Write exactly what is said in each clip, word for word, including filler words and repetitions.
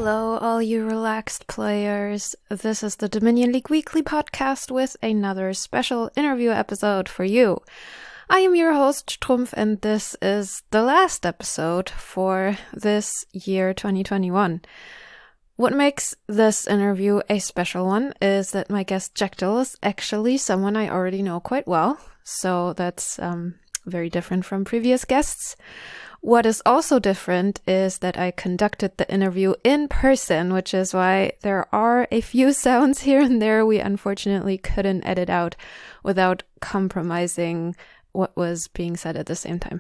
Hello, all you relaxed players. This is the Dominion League Weekly podcast with another special interview episode for you. I am your host, Trumpf, and this is the last episode for this year, twenty twenty-one. What makes this interview a special one is that my guest, Jekyll, is actually someone I already know quite well, so that's um, very different from previous guests. What is also different is that I conducted the interview in person, which is why there are a few sounds here and there we unfortunately couldn't edit out without compromising what was being said at the same time.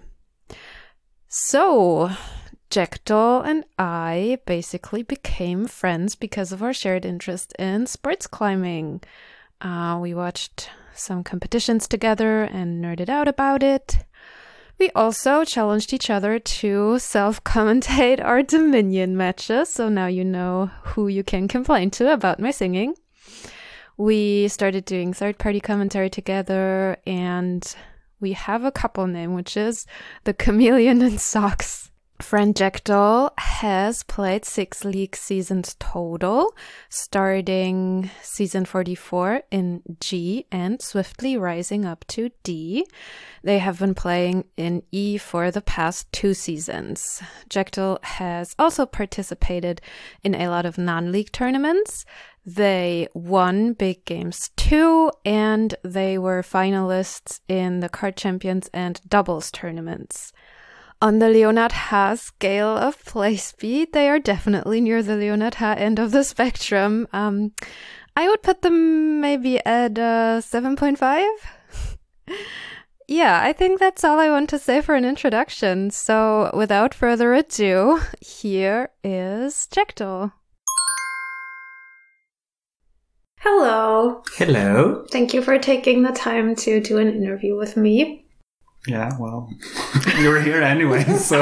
So, Jekyll and I basically became friends because of our shared interest in sports climbing. Uh, we watched some competitions together and nerded out about it. We also challenged each other to self-commentate our Dominion matches, so now you know who you can complain to about my singing. We started doing third-party commentary together, and we have a couple name, which is the Chameleon in Socks. Friend Jekyll has played six league seasons total, starting season forty-four in G and swiftly rising up to D. They have been playing in E for the past two seasons. Jekyll has also participated in a lot of non-league tournaments. They won Big Games two, and they were finalists in the Card Champions and Doubles tournaments. On the Leonhard Ha scale of play speed, they are definitely near the Leonhard Ha end of the spectrum. Um, I would put them maybe at uh, seven point five. Yeah, I think that's all I want to say for an introduction. So without further ado, here is Jekyll. Hello. Hello. Thank you for taking the time to do an interview with me. Yeah, well, you're here anyway, so...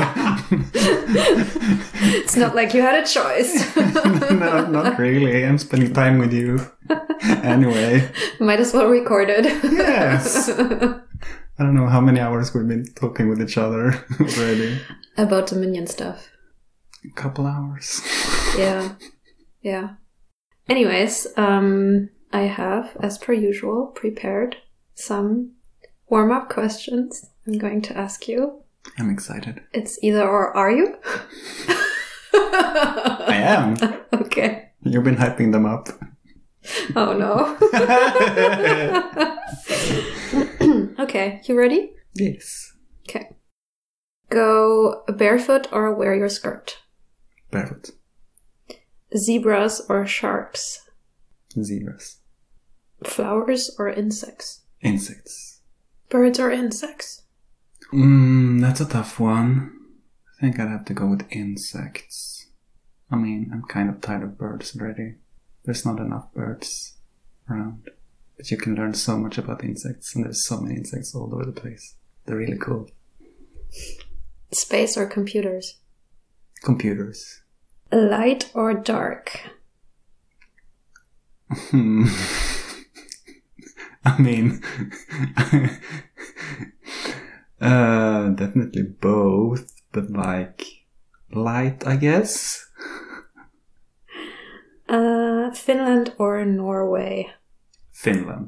It's not like you had a choice. No, not really. I'm spending time with you. Anyway. Might as well record it. Yes. I don't know how many hours we've been talking with each other already. About Dominion stuff. A couple hours. Yeah. Yeah. Anyways, um, I have, as per usual, prepared some warm-up questions I'm going to ask you. I'm excited. It's either or, are you? I am. Okay. You've been hyping them up. Oh no. Okay, you ready? Yes. Okay. Go barefoot or wear your skirt? Barefoot. Zebras or sharks? Zebras. Flowers or insects? Insects. Birds or insects? Mm, that's a tough one. I think I'd have to go with insects. I mean, I'm kind of tired of birds already. There's not enough birds around. But you can learn so much about insects, and there's so many insects all over the place. They're really cool. Space or computers? Computers. Light or dark? Hmm. I mean, uh, definitely both, but like, light, I guess. Uh, Finland or Norway? Finland.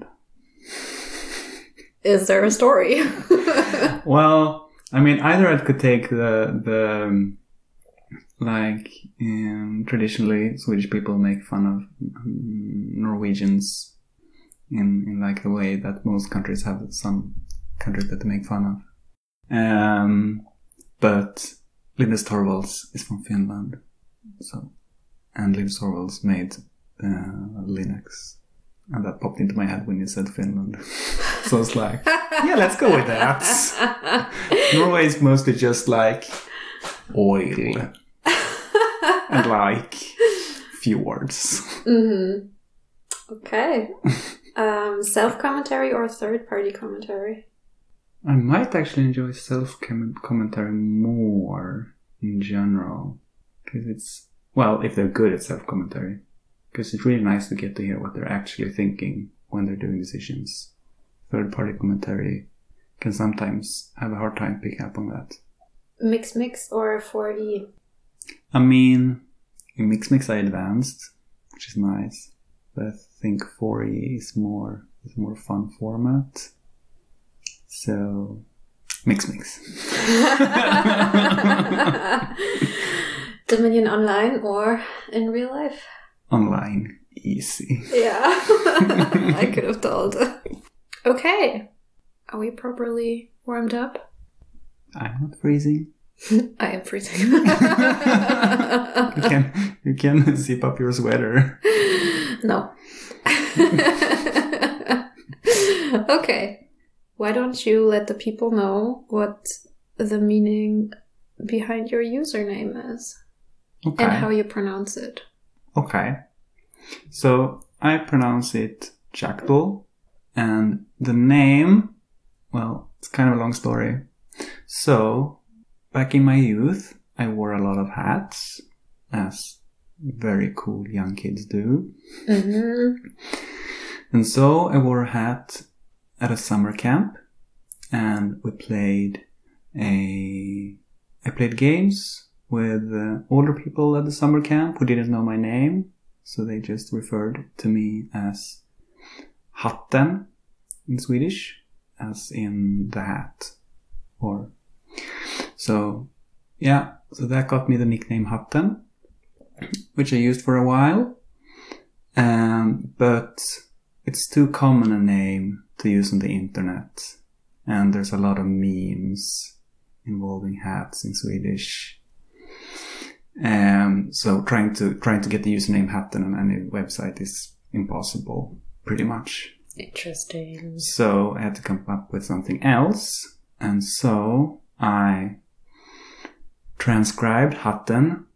Is there a story? Well, I mean, either I could take the, the, um, like, um, traditionally Swedish people make fun of um, Norwegians in, in like the way that most countries have some countries that they make fun of. Um, but Linus Torvalds is from Finland. So, and Linus Torvalds made uh, Linux. And that popped into my head when you said Finland. So it's like, yeah, let's go with that. Norway is mostly just like oil. And like fjords. Mm-hmm. Okay. Um, self-commentary or third-party commentary? I might actually enjoy self-commentary more in general. Because it's, well, if they're good at self-commentary. Because it's really nice to get to hear what they're actually thinking when they're doing decisions. Third-party commentary can sometimes have a hard time picking up on that. Mix Mix or four E? I mean, in Mix Mix I advanced, which is nice. But I think four E is more is a more fun format. So Mix Mix. Dominion online or in real life? Online. Easy. Yeah. I could have told. Okay. Are we properly warmed up? I'm not freezing. I am freezing. you can you can zip up your sweater. No. Okay. Why don't you let the people know what the meaning behind your username is? Okay. And how you pronounce it. Okay. So I pronounce it Jackdaw, and the name, well, it's kind of a long story. So back in my youth, I wore a lot of hats, as very cool young kids do. Mm-hmm. And so I wore a hat at a summer camp, and we played a, I played games with uh, older people at the summer camp who didn't know my name, so they just referred to me as Hatten in Swedish, as in the hat. Or so, yeah, so that got me the nickname Hatten, which I used for a while, um, but it's too common a name to use on the internet, and there's a lot of memes involving hats in Swedish. Um, so trying to trying to get the username Hatten on any website is impossible, pretty much. Interesting. So I had to come up with something else, and so I transcribed Hatten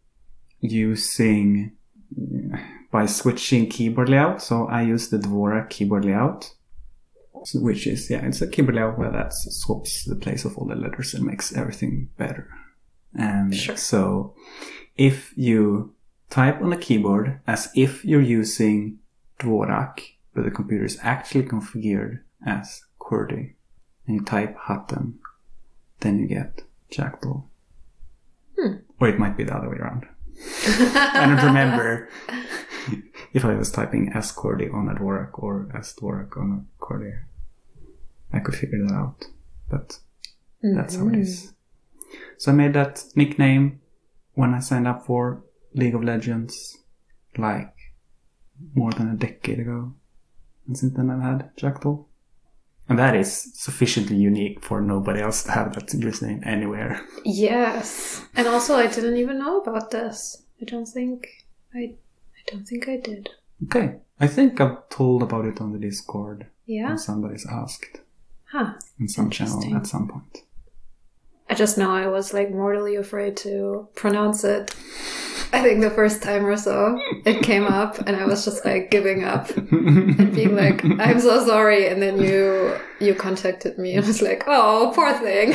using by switching keyboard layout. So I use the Dvorak keyboard layout, which is yeah, it's a keyboard layout where that swaps the place of all the letters and makes everything better. And sure. So if you type on a keyboard as if you're using Dvorak, but the computer is actually configured as QWERTY, and you type Hatten, then you get Jackdaw. Hmm. Or it might be the other way around. I don't remember if I was typing as QWERTY on a Dvorak or as Dvorak on a QWERTY. I could figure that out, but mm-hmm. That's how it is. So I made that nickname when I signed up for League of Legends, like more than a decade ago. And since then I've had Jackdaw. And that is sufficiently unique for nobody else to have that username anywhere. Yes. And also I didn't even know about this. I don't think I I don't think I did. Okay. I think I've told about it on the Discord. Yeah. When somebody's asked. Huh. In some channel at some point. I just know I was like mortally afraid to pronounce it. I think the first time or so it came up and I was just like giving up and being like, I'm so sorry. And then you you contacted me and was like, oh, poor thing.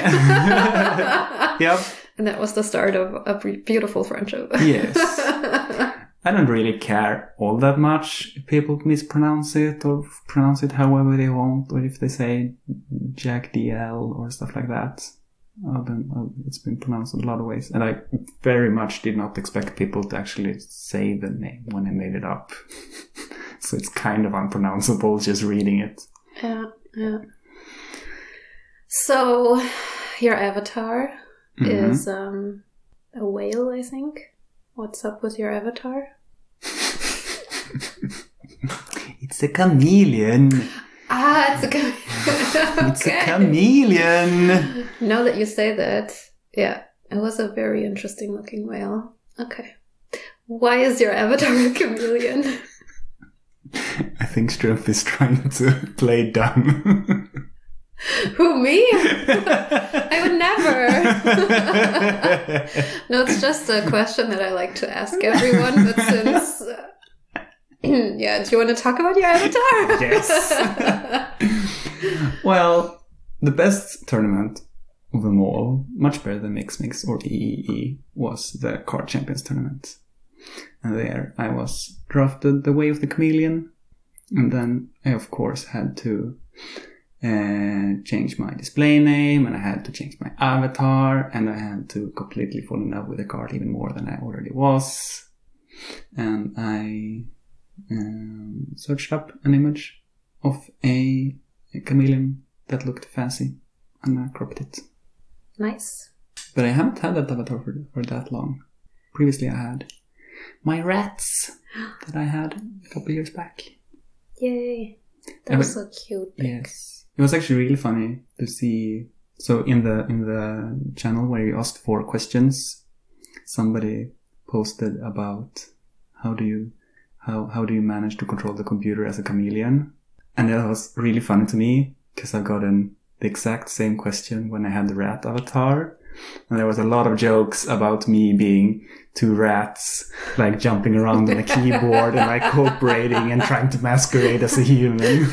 Yep. And that was the start of a beautiful friendship. Yes. I don't really care all that much if people mispronounce it or pronounce it however they want, or if they say Jack D L or stuff like that. Uh, been, uh, it's been pronounced in a lot of ways, and I very much did not expect people to actually say the name when I made it up. So it's kind of unpronounceable just reading it. Yeah, yeah. So your avatar mm-hmm. is um, a whale, I think. What's up with your avatar? It's a chameleon. Ah, it's a chameleon. Okay. It's a chameleon. Now that you say that, yeah, it was a very interesting looking whale. Okay. Why is your avatar a chameleon? I think Strumpf is trying to play dumb. Who, me? I would never. No, it's just a question that I like to ask everyone, but since... Uh, yeah, do you want to talk about your avatar? Yes. Well, the best tournament of them all, much better than Mix Mix or E E E, was the Card Champions tournament. And there I was drafted the way of the chameleon. And then I, of course, had to uh, change my display name, and I had to change my avatar, and I had to completely fall in love with the card even more than I already was. and I um, searched up an image of a, a chameleon that looked fancy, and I cropped it. Nice. But I haven't had that avatar for, for that long. Previously I had my rats that I had a couple years back. Yay. That was so cute. Yes. It was actually really funny to see. So in the in the channel where you asked for questions, somebody posted about how do you how how do you manage to control the computer as a chameleon? And that was really funny to me because I got an the exact same question when I had the rat avatar. And there was a lot of jokes about me being two rats, like jumping around on a keyboard and like cooperating and trying to masquerade as a human.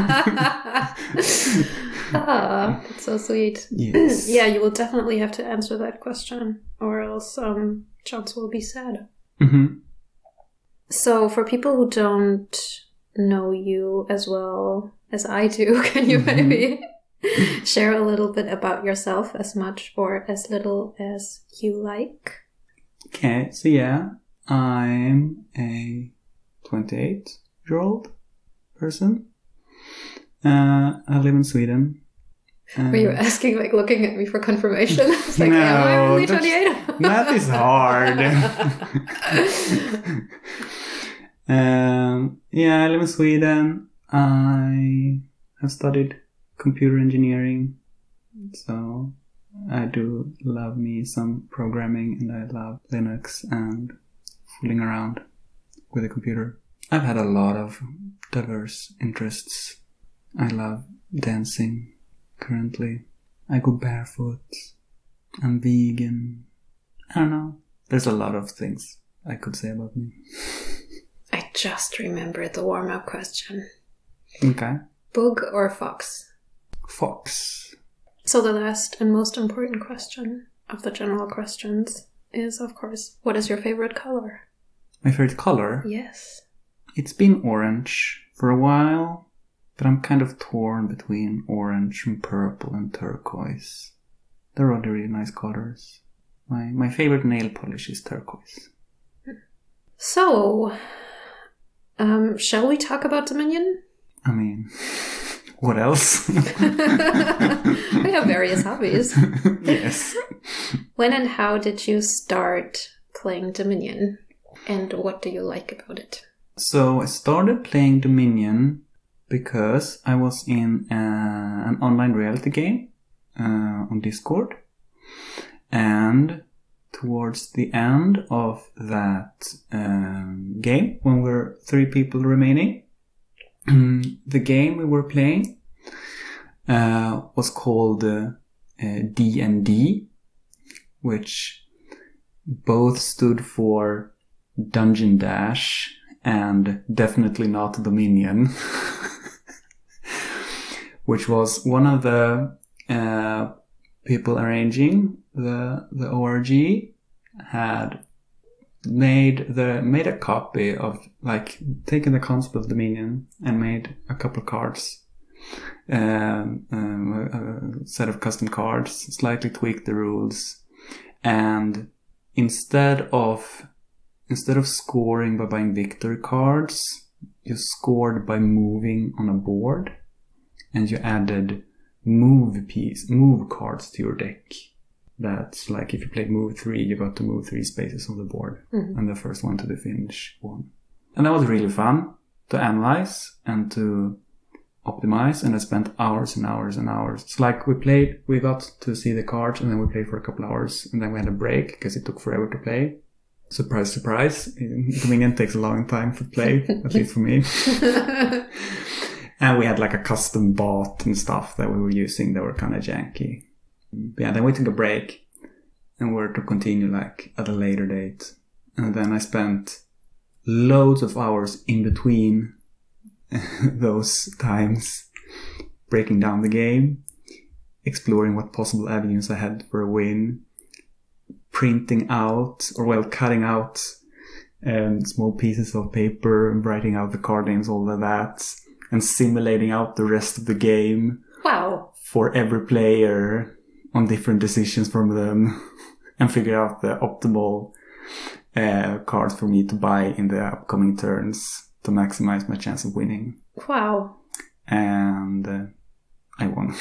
Ah, that's so sweet. Yes. Yeah, you will definitely have to answer that question, or else um, Chance will be sad. Mm-hmm. So, for people who don't know you as well as I do, can you Mm-hmm. maybe share a little bit about yourself, as much or as little as you like? Okay, so yeah, I'm a twenty-eight-year-old person. Uh, I live in Sweden. Um, Were you asking, like, looking at me for confirmation? It's like, no, am I really that's- twenty-eight? That is hard. um, yeah, I live in Sweden. I have studied computer engineering, so I do love me some programming, and I love Linux and fooling around with a computer. I've had a lot of diverse interests. I love dancing currently. I go barefoot. I'm vegan. I don't know. There's a lot of things I could say about me. I just remembered the warm-up question. Okay. Bug or fox? Fox. So the last and most important question of the general questions is, of course, what is your favorite color? My favorite color? Yes. It's been orange for a while, but I'm kind of torn between orange and purple and turquoise. They're all really nice colors. My my favorite nail polish is turquoise. So, um, shall we talk about Dominion? I mean, what else? We have various hobbies. Yes. When and how did you start playing Dominion? And what do you like about it? So I started playing Dominion because I was in uh, an online reality game uh, on Discord. And towards the end of that um, game, when we're three people remaining, the game we were playing uh, was called uh, uh, D and D, which both stood for Dungeon Dash and definitely not Dominion, which was one of the uh, people arranging the the O R G had made the made a copy of, like, taken the concept of Dominion and made a couple of cards, um, um, a set of custom cards, slightly tweaked the rules, and instead of instead of scoring by buying victory cards, you scored by moving on a board, and you added move piece move cards to your deck. That's like, if you played move three, you got to move three spaces on the board. Mm-hmm. And the first one to the finish won. And that was really fun to analyze and to optimize. And I spent hours and hours and hours. It's like we played, we got to see the cards, and then we played for a couple hours. And then we had a break because it took forever to play. Surprise, surprise. Dominion takes a long time to play, at least for me. And we had like a custom bot and stuff that we were using that were kind of janky. Yeah, then we took a break and we were to continue like at a later date. And then I spent loads of hours in between those times breaking down the game, exploring what possible avenues I had for a win, printing out, or well, cutting out um, small pieces of paper and writing out the card names, all of that, and simulating out the rest of the game. Wow. For every player on different decisions from them, and figure out the optimal uh, cards for me to buy in the upcoming turns to maximize my chance of winning. Wow. And uh, I won.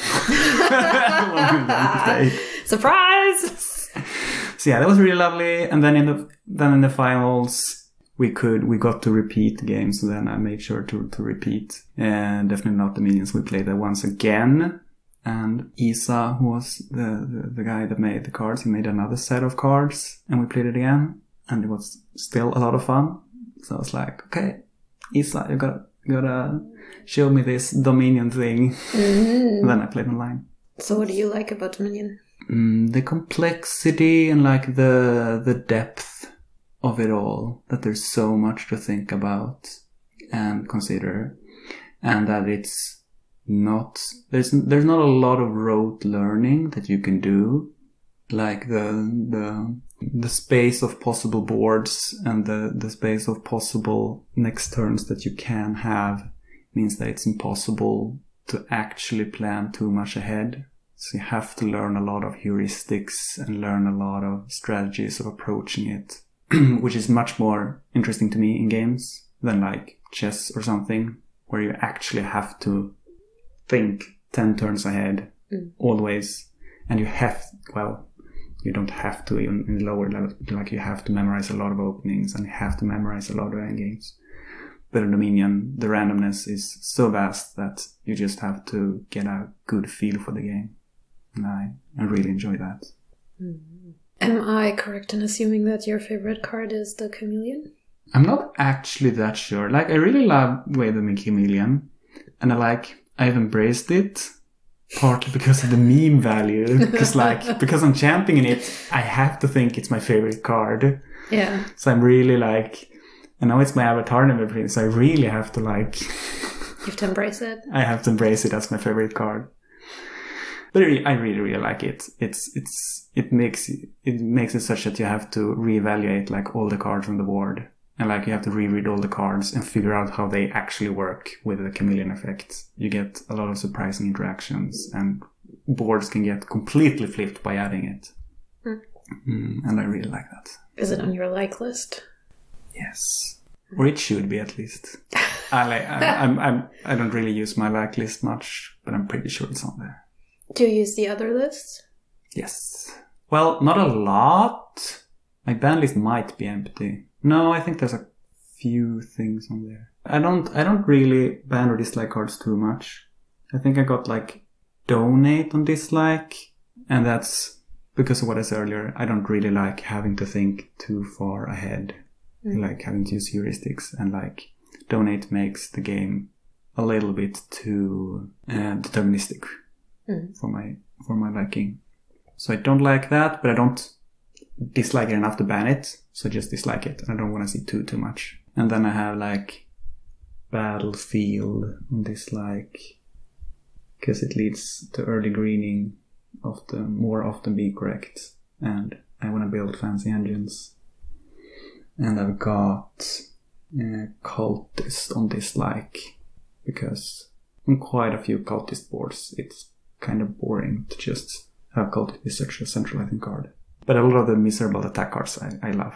I won Surprise! So yeah, that was really lovely. And then in the then in the finals, we could we got to repeat games. So then I made sure to to repeat. And definitely not the Minions. We played that once again. And Isa, who was the, the the guy that made the cards, he made another set of cards, and we played it again. And it was still a lot of fun. So I was like, okay, Isa, you gotta you gotta show me this Dominion thing. Mm-hmm. And then I played online. So what do you like about Dominion? Mm, the complexity and like the the depth of it all. That there's so much to think about and consider, and that it's not there's there's not a lot of rote learning that you can do. Like the the the space of possible boards and the the space of possible next turns that you can have means that it's impossible to actually plan too much ahead. So you have to learn a lot of heuristics and learn a lot of strategies of approaching it, which is much more interesting to me in games than like chess or something, where you actually have to think ten turns ahead, mm. always. And you have, well, you don't have to in, in lower levels, but like you have to memorize a lot of openings and you have to memorize a lot of endgames. But in Dominion, the randomness is so vast that you just have to get a good feel for the game. And I, I really enjoy that. Mm. Am I correct in assuming that your favorite card is the Chameleon? I'm not actually that sure. Like, I really love Way the Chameleon. And I like, I've embraced it. Partly because of the meme value. Because like, because I'm championing it, I have to think it's my favorite card. Yeah. So I'm really like, I know it's my avatar and everything, so I really have to like... You have to embrace it. I have to embrace it as my favorite card. But I really, really like it. It's, it's, it makes, it makes it such that you have to reevaluate like all the cards on the board. And like you have to reread all the cards and figure out how they actually work with the chameleon effect. You get a lot of surprising interactions and boards can get completely flipped by adding it. Mm. Mm, and I really like that. Is it on your like list? Yes. Or it should be at least. I like, I, I'm, I'm, I don't really use my like list much, but I'm pretty sure it's on there. Do you use the other lists? Yes. Well, not a lot. My ban list might be empty. No, I think there's a few things on there. I don't, I don't really ban or dislike cards too much. I think I got like donate on dislike, and that's because of what I said earlier. I don't really like having to think too far ahead. Mm. I like having to use heuristics, and like donate makes the game a little bit too uh, deterministic. Mm. for my for my liking. So I don't like that, but I don't dislike it enough to ban it. So just dislike it. I don't want to see too too much. And then I have like Battlefield on dislike, because it leads to early greening often more often being correct, and I want to build fancy engines. And I've got uh, Cultist on dislike, because on quite a few Cultist boards it's kind of boring to just have Cultist be such a centralizing card. But a lot of the miserable attack cards I, I love.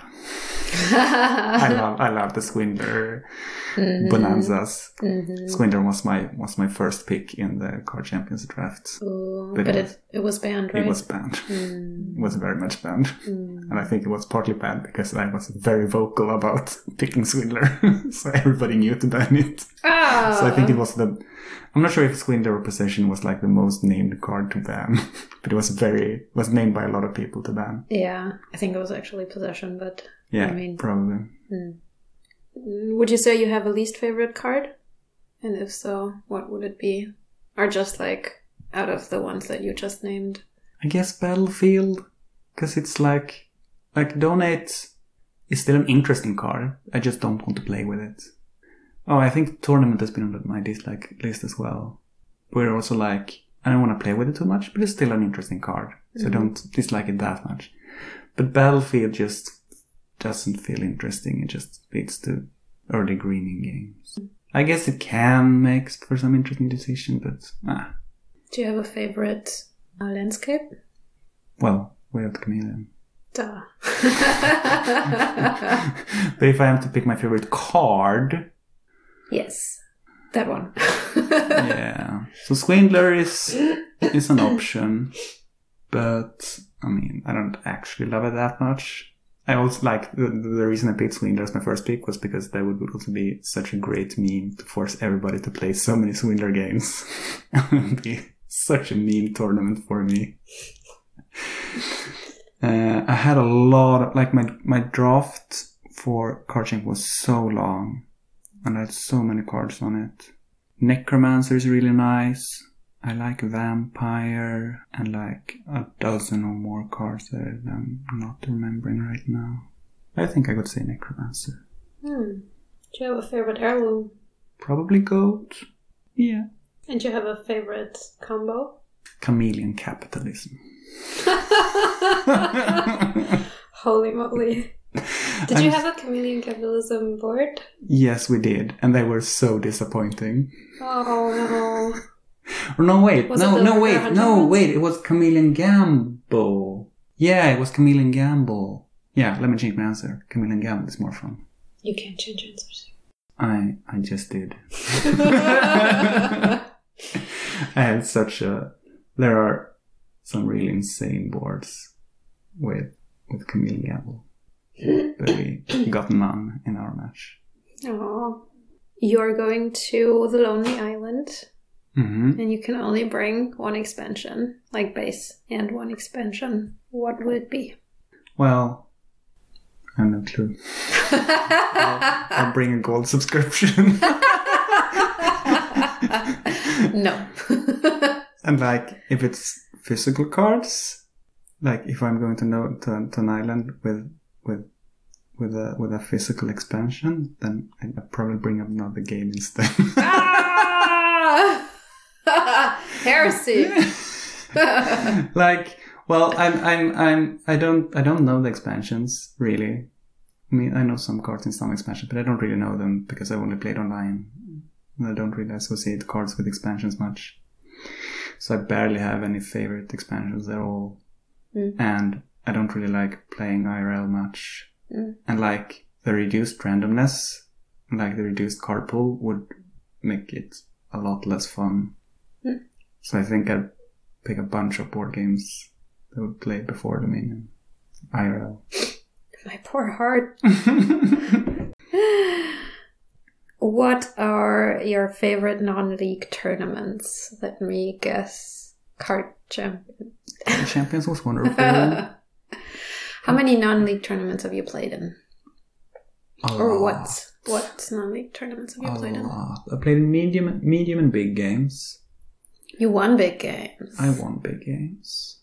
I love I love the Swindler, mm-hmm. Bonanzas. Mm-hmm. Swindler was my was my first pick in the Card Champions draft. Ooh, but but it, was, it was banned, right? It was banned. Mm. It was very much banned. Mm. And I think it was partly banned because I was very vocal about picking Swindler. So everybody knew to ban it. Ah. So I think it was the... I'm not sure if Swindler or Possession was like the most named card to ban. But it was very... It was named by a lot of people to ban. Yeah, I think it was actually Possession, but... Yeah, I mean, probably. Mm. Would you say you have a least favorite card? And if so, what would it be? Or just like out of the ones that you just named? I guess Battlefield, because it's like like Donate is still an interesting card. I just don't want to play with it. Oh, I think Tournament has been on my dislike list as well. We're also like, I don't want to play with it too much, but it's still an interesting card, so mm-hmm. I don't dislike it that much. But Battlefield just doesn't feel interesting. It just leads to early greening games. I guess it can make for some interesting decision, but ah. Do you have a favorite uh, landscape? Well, Way of the Chameleon. Duh. But if I am to pick my favorite card... Yes, that one. Yeah. So Swindler is is an option. But, I mean, I don't actually love it that much. I also like, the, the reason I picked Swindler as my first pick was because that would also be such a great meme to force everybody to play so many Swindler games. It would be such a meme tournament for me. Uh, I had a lot of, like, my, my draft for Card Champ was so long. And I had so many cards on it. Necromancer is really nice. I like Vampire and like a dozen or more cards that I'm not remembering right now. I think I could say Necromancer. Hmm. Do you have a favorite heirloom? Probably Goat. Yeah. And do you have a favorite combo? Chameleon Capitalism. Holy moly. Did you have a Chameleon Capitalism board? Yes, we did. And they were so disappointing. Oh no. Or no, wait. Was no, it the no, wait. No, ones? wait. It was Chameleon Gamble. Yeah, it was Chameleon Gamble. Yeah, let me change my answer. Chameleon Gamble is more fun. You can't change answers. I I just did. I had such a... There are some really insane boards with with Chameleon Gamble. But we got none in our match. Oh. You're going to the Lonely Island. Mm-hmm. And you can only bring one expansion, like base and one expansion. What would it be? Well, I have no clue. I'll, I'll bring a gold subscription. No. And like, if it's physical cards, like if I'm going to know to, to an island with with with a with a physical expansion, then I'd probably bring up another game instead. Ah! Heresy. Like, well, I'm I'm I'm I don't I don't know the expansions really. I mean, I know some cards in some expansions, but I don't really know them because I've only played online. And I don't really associate cards with expansions much. So I barely have any favorite expansions at all. Mm. And I don't really like playing I R L much. Mm. And like the reduced randomness, like the reduced card pool would make it a lot less fun. Mm. So I think I'd pick a bunch of board games that would play before Dominion. I R L. My poor heart. What are your favorite non-league tournaments? Let me guess. Card Champions. Card Champions was wonderful. How many non-league tournaments have you played in? A or lot. what? What non-league tournaments have you a played lot. in? I played in medium, medium and big games. You won big games. I won big games.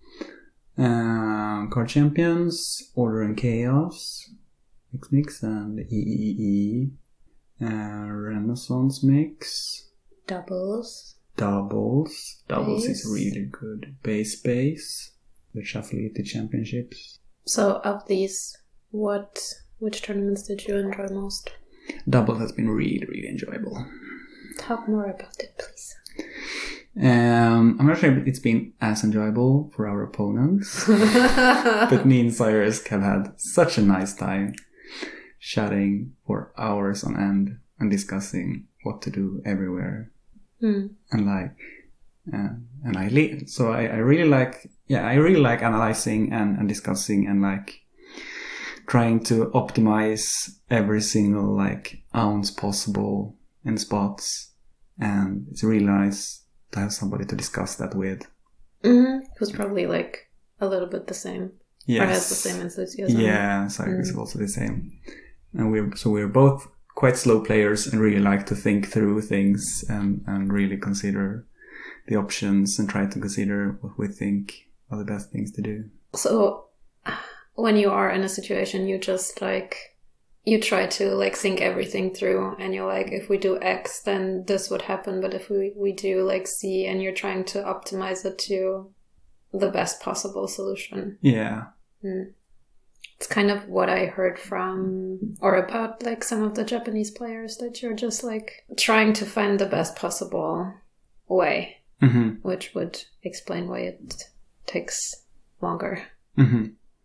Um, Card Champions, Order and Chaos, Mix Mix and E E E. Uh, Renaissance Mix. Doubles. Doubles. Doubles Base. is really good. Base Base. The Shuffleity Championships. So of these, what which tournaments did you enjoy most? Doubles has been really, really enjoyable. Talk more about it, please. Um, I'm not sure if it's been as enjoyable for our opponents. But me and Cyrus have had such a nice time chatting for hours on end and discussing what to do everywhere. Mm. And like, uh, and I le- so I, I really like, yeah, I really like analyzing and, and discussing and like trying to optimize every single like ounce possible in spots. And it's really nice to have somebody to discuss that with. Mm-hmm. Who's probably like a little bit the same. Yes. Or has the same enthusiasm. Yeah, Cyrus mm. is also the same. And we're, so we're both quite slow players and really like to think through things and, and really consider the options and try to consider what we think are the best things to do. So when you are in a situation, you just like, you try to like think everything through and you're like, if we do X, then this would happen. But if we, we do like C, and you're trying to optimize it to the best possible solution. Yeah. Mm. It's kind of what I heard from or about like some of the Japanese players, that you're just like trying to find the best possible way, mm-hmm. which would explain why it takes longer. Mm-hmm.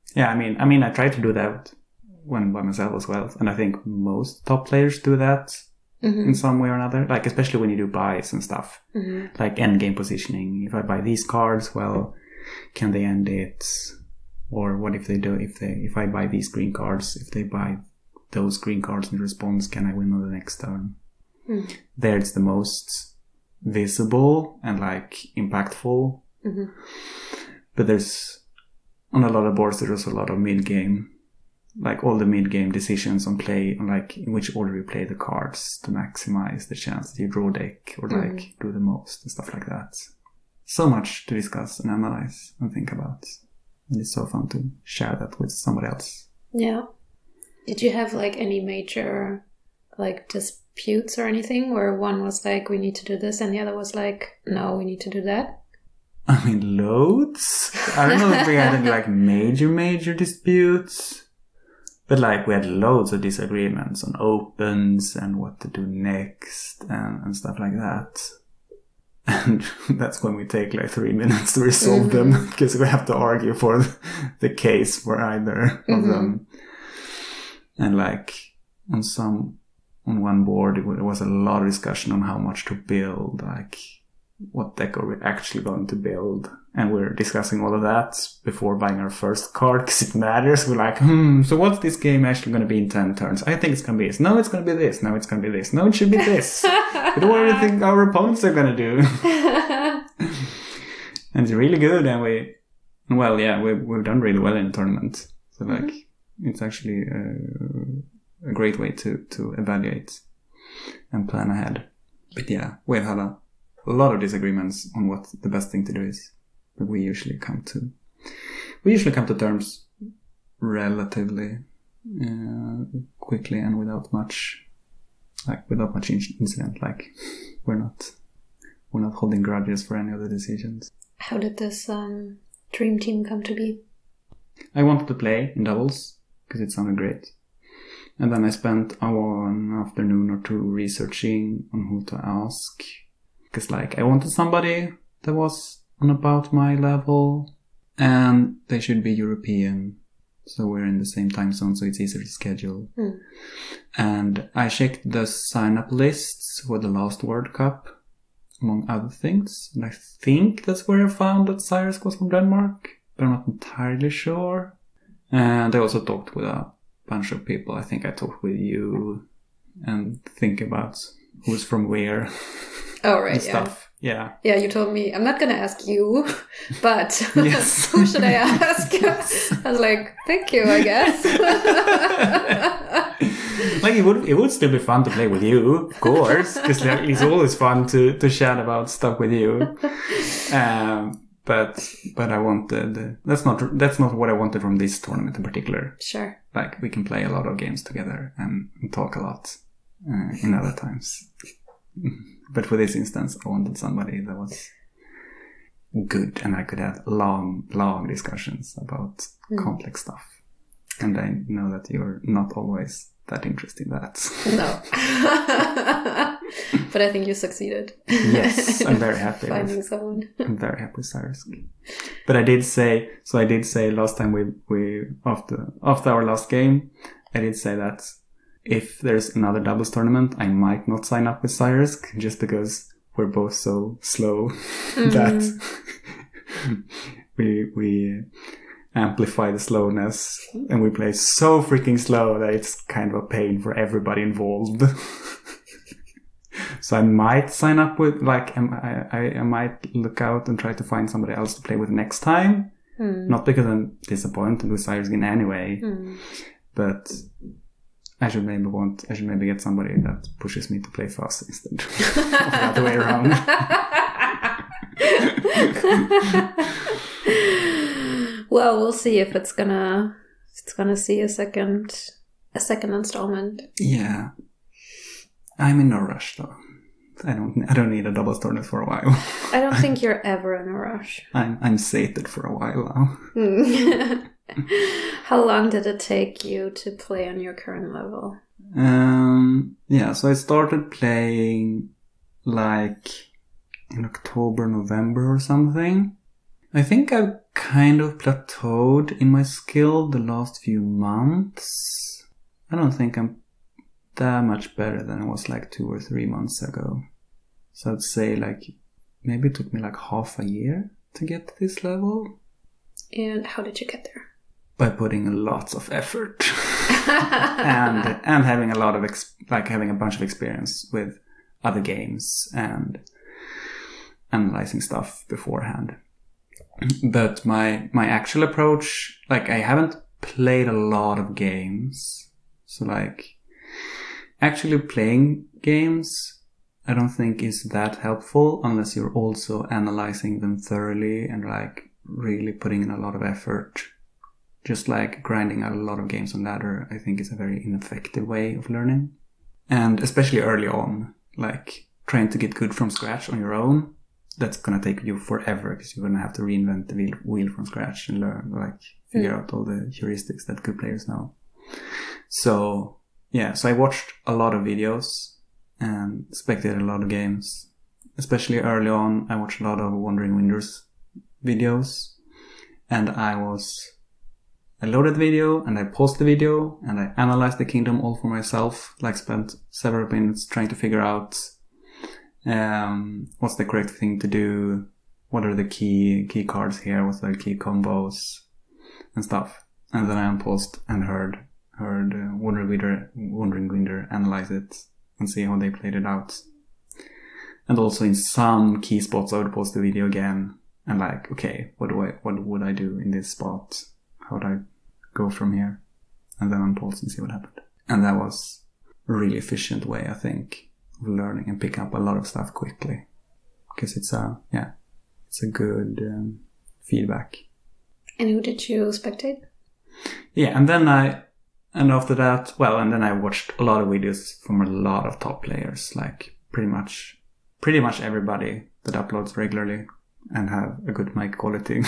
Yeah, I mean, I mean, I try to do that when by myself as well, and I think most top players do that mm-hmm. in some way or another. Like especially when you do buys and stuff, mm-hmm. like end game positioning. If I buy these cards, well, can they end it? Or what if they do? If they, if I buy these green cards, if they buy those green cards in response, can I win on the next turn? Mm. There, it's the most visible and like impactful. Mm-hmm. But there's on a lot of boards, there's also a lot of mid game. Like all the mid-game decisions on play, on like in which order you play the cards to maximize the chance that you draw deck or like mm. do the most and stuff like that. So much to discuss and analyze and think about. And it's so fun to share that with somebody else. Yeah. Did you have like any major like disputes or anything where one was like, we need to do this and the other was like, no, we need to do that? I mean, loads. I don't know if we had any like major, major disputes. But like we had loads of disagreements on opens and what to do next and, and stuff like that. And that's when we take like three minutes to resolve mm-hmm. them because we have to argue for the case for either mm-hmm. of them. And like on some, on one board, it was a lot of discussion on how much to build, like what deck are we actually going to build. And we're discussing all of that before buying our first card because it matters. We're like, hmm, so what's this game actually going to be in ten turns? I think it's going to be this. No, it's going to be this. No, it's going to be this. No, it should be this. But what do you think our opponents are going to do? And it's really good. And we, well, yeah, we, we've done really well in the tournament. So like, mm-hmm. it's actually a, a great way to, to evaluate and plan ahead. But yeah, we've had a, a lot of disagreements on what the best thing to do is. But we usually come to, we usually come to terms relatively uh, quickly and without much, like without much incident. Like we're not, we're not holding grudges for any of the decisions. How did this um, dream team come to be? I wanted to play in doubles because it sounded great. And then I spent an afternoon or two researching on who to ask. Because like I wanted somebody that was on about my level and they should be European. So we're in the same time zone, so it's easier to schedule. Mm. And I checked the sign-up lists for the last World Cup, among other things. And I think that's where I found that Cyrus was from Denmark, but I'm not entirely sure. And I also talked with a bunch of people. I think I talked with you and think about who's from where. Oh, right, and stuff. Yeah. Yeah, you told me, I'm not going to ask you, but who should I ask? I was like, thank you, I guess. Like, it would it would still be fun to play with you, of course, because it's always fun to, to chat about stuff with you. Um, but but I wanted, that's not that's not what I wanted from this tournament in particular. Sure. Like, we can play a lot of games together and, and talk a lot uh, in other times. But for this instance, I wanted somebody that was good and I could have long, long discussions about mm. complex stuff. And I know that you're not always that interested in that. No. But I think you succeeded. Yes, I'm very happy. Finding with, someone. I'm very happy with Cyrus. But I did say, so I did say last time we, we after, after our last game, I did say that if there's another doubles tournament, I might not sign up with Cyrus just because we're both so slow mm. that we we amplify the slowness and we play so freaking slow that it's kind of a pain for everybody involved. So I might sign up with, like, I, I, I might look out and try to find somebody else to play with next time. Mm. Not because I'm disappointed with Cyrus in any way, mm. but I should maybe want, I should maybe get somebody that pushes me to play fast instead of the other way around. Well, we'll see if it's gonna, it's gonna see a second, a second installment. Yeah. I'm in no rush though. I don't, I don't need a doubles tournament for a while. I don't think you're ever in a rush. I'm, I'm sated for a while now. How long did it take you to play on your current level? Um, yeah, so I started playing like in October, November or something. I think I've kind of plateaued in my skill the last few months. I don't think I'm that much better than I was like two or three months ago. So I'd say like maybe it took me like half a year to get to this level. And how did you get there? By putting lots of effort and and having a lot of ex- like having a bunch of experience with other games and analyzing stuff beforehand. But my my actual approach, like I haven't played a lot of games, so like actually playing games I don't think is that helpful unless you're also analyzing them thoroughly and like really putting in a lot of effort. Just like grinding out a lot of games on ladder, I think is a very ineffective way of learning. And especially early on, like trying to get good from scratch on your own, that's going to take you forever because you're going to have to reinvent the wheel, wheel from scratch and learn, like figure mm. out all the heuristics that good players know. So yeah, so I watched a lot of videos and spectated a lot of games. Especially early on, I watched a lot of Wandering Winders videos, and I was I loaded the video and I paused the video and I analyzed the kingdom all for myself, like spent several minutes trying to figure out um, what's the correct thing to do, what are the key key cards here, what's the key combos and stuff. And then I unpaused and heard heard uh, Wandering Winder, Wandering Winder analyze it and see how they played it out. And also in some key spots I would pause the video again and like, okay, what do I what would I do in this spot? How would I go from here? And then unpause and see what happened. And that was a really efficient way, I think, of learning and picking up a lot of stuff quickly. Because it's a, yeah, it's a good um, feedback. And who did you spectate? Yeah, and then I, and after that, well, and then I watched a lot of videos from a lot of top players, like pretty much, pretty much everybody that uploads regularly and have a good mic quality.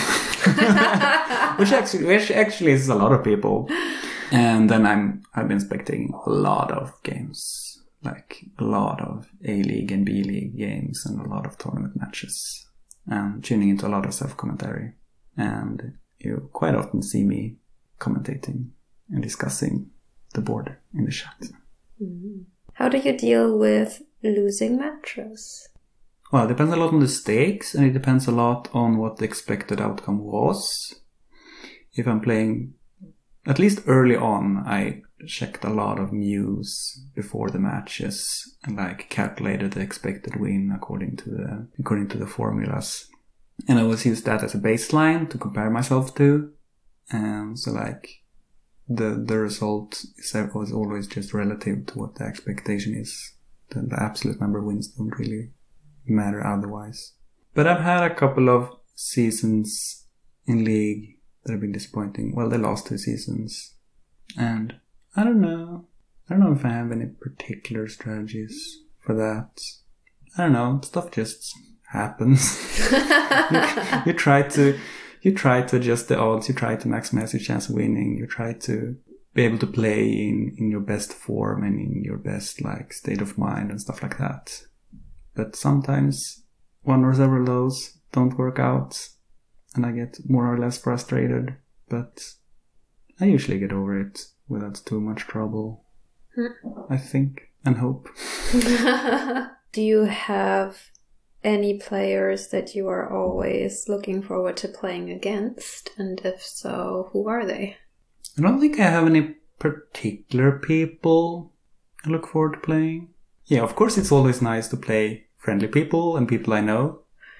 which actually which actually is a lot of people. And then I'm I've been spectating a lot of games, like a lot of A-League and B-League games and a lot of tournament matches, and tuning into a lot of self-commentary. And you quite often see me commentating and discussing the board in the chat. Mm-hmm. How do you deal with losing matches? Well, it depends a lot on the stakes, and it depends a lot on what the expected outcome was. If I'm playing, at least early on, I checked a lot of news before the matches and like calculated the expected win according to the according to the formulas. And I always use that as a baseline to compare myself to. And so like the the result is was always just relative to what the expectation is. The, the absolute number of wins don't really matter otherwise. But I've had a couple of seasons in League that have been disappointing. Well, the last two seasons. And I don't know. I don't know if I have any particular strategies for that. I don't know. Stuff just happens. you, you try to you try to adjust the odds. You try to maximize your chance of winning. You try to be able to play in, in your best form and in your best like state of mind and stuff like that. But sometimes one or several of those don't work out and I get more or less frustrated. But I usually get over it without too much trouble, I think, and hope. Do you have any players that you are always looking forward to playing against? And if so, who are they? I don't think I have any particular people I look forward to playing. Yeah, of course it's always nice to play friendly people and people I know.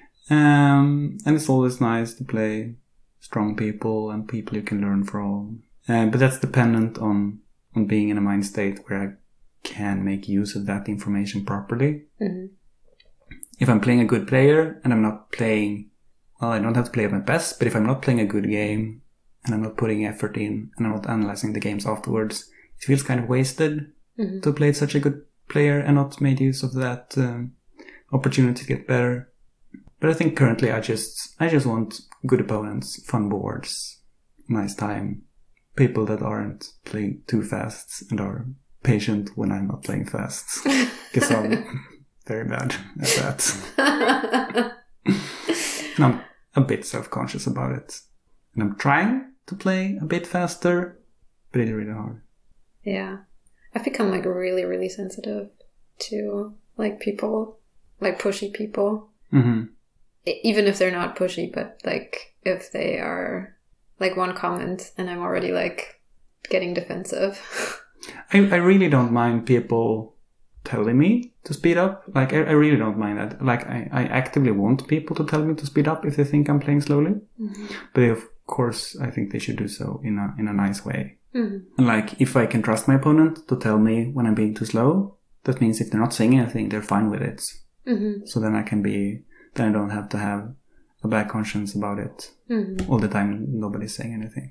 Um, and it's always nice to play strong people and people you can learn from. Uh, but that's dependent on, on being in a mind state where I can make use of that information properly. Mm-hmm. If I'm playing a good player and I'm not playing, well, I don't have to play at my best, but if I'm not playing a good game and I'm not putting effort in and I'm not analyzing the games afterwards, it feels kind of wasted mm-hmm. to play such a good player and not made use of that um, opportunity to get better. But I think currently I just I just want good opponents, fun boards, nice time, people that aren't playing too fast and are patient when I'm not playing fast, because I'm very bad at that. I'm, a bit self-conscious about it. And I'm trying to play a bit faster, but it's really hard. Yeah. I've become like really, really sensitive to like people, like pushy people. Mm-hmm. Even if they're not pushy, but like if they are like one comment and I'm already like getting defensive. I, I really don't mind people telling me to speed up. Like, I, I really don't mind that. Like, I, I actively want people to tell me to speed up if they think I'm playing slowly. Mm-hmm. But of course, I think they should do so in a in a nice way. Mm-hmm. And like, if I can trust my opponent to tell me when I'm being too slow, that means if they're not saying anything, they're fine with it. Mm-hmm. So then I can be, then I don't have to have a bad conscience about it mm-hmm. all the time. Nobody's saying anything.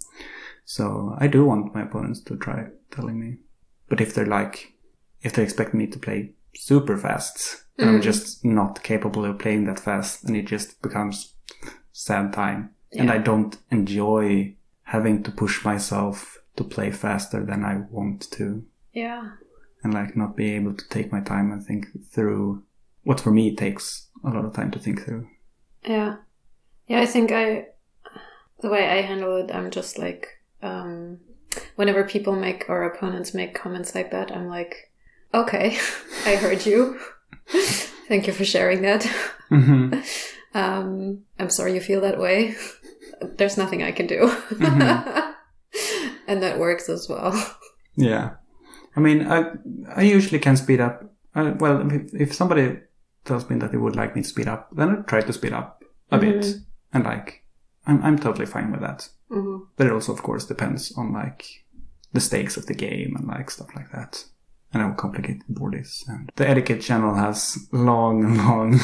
So I do want my opponents to try telling me. But if they're like, if they expect me to play super fast, and mm-hmm. I'm just not capable of playing that fast, and it just becomes sad time. Yeah. And I don't enjoy having to push myself to play faster than I want to. Yeah. And like not be able to take my time and think through what for me takes a lot of time to think through. Yeah. Yeah, I think I, the way I handle it, I'm just like, um, whenever people make, or opponents make comments like that, I'm like, okay, I heard you. Thank you for sharing that. Mm-hmm. um, I'm sorry you feel that way. There's nothing I can do. Mm-hmm. And that works as well. Yeah. I mean, I I usually can speed up. Uh, well, if, if somebody tells me that they would like me to speed up, then I try to speed up a mm-hmm. bit. And like, I'm I'm totally fine with that. Mm-hmm. But it also, of course, depends on like the stakes of the game and like stuff like that. And how complicated the board is. And the etiquette channel has long and long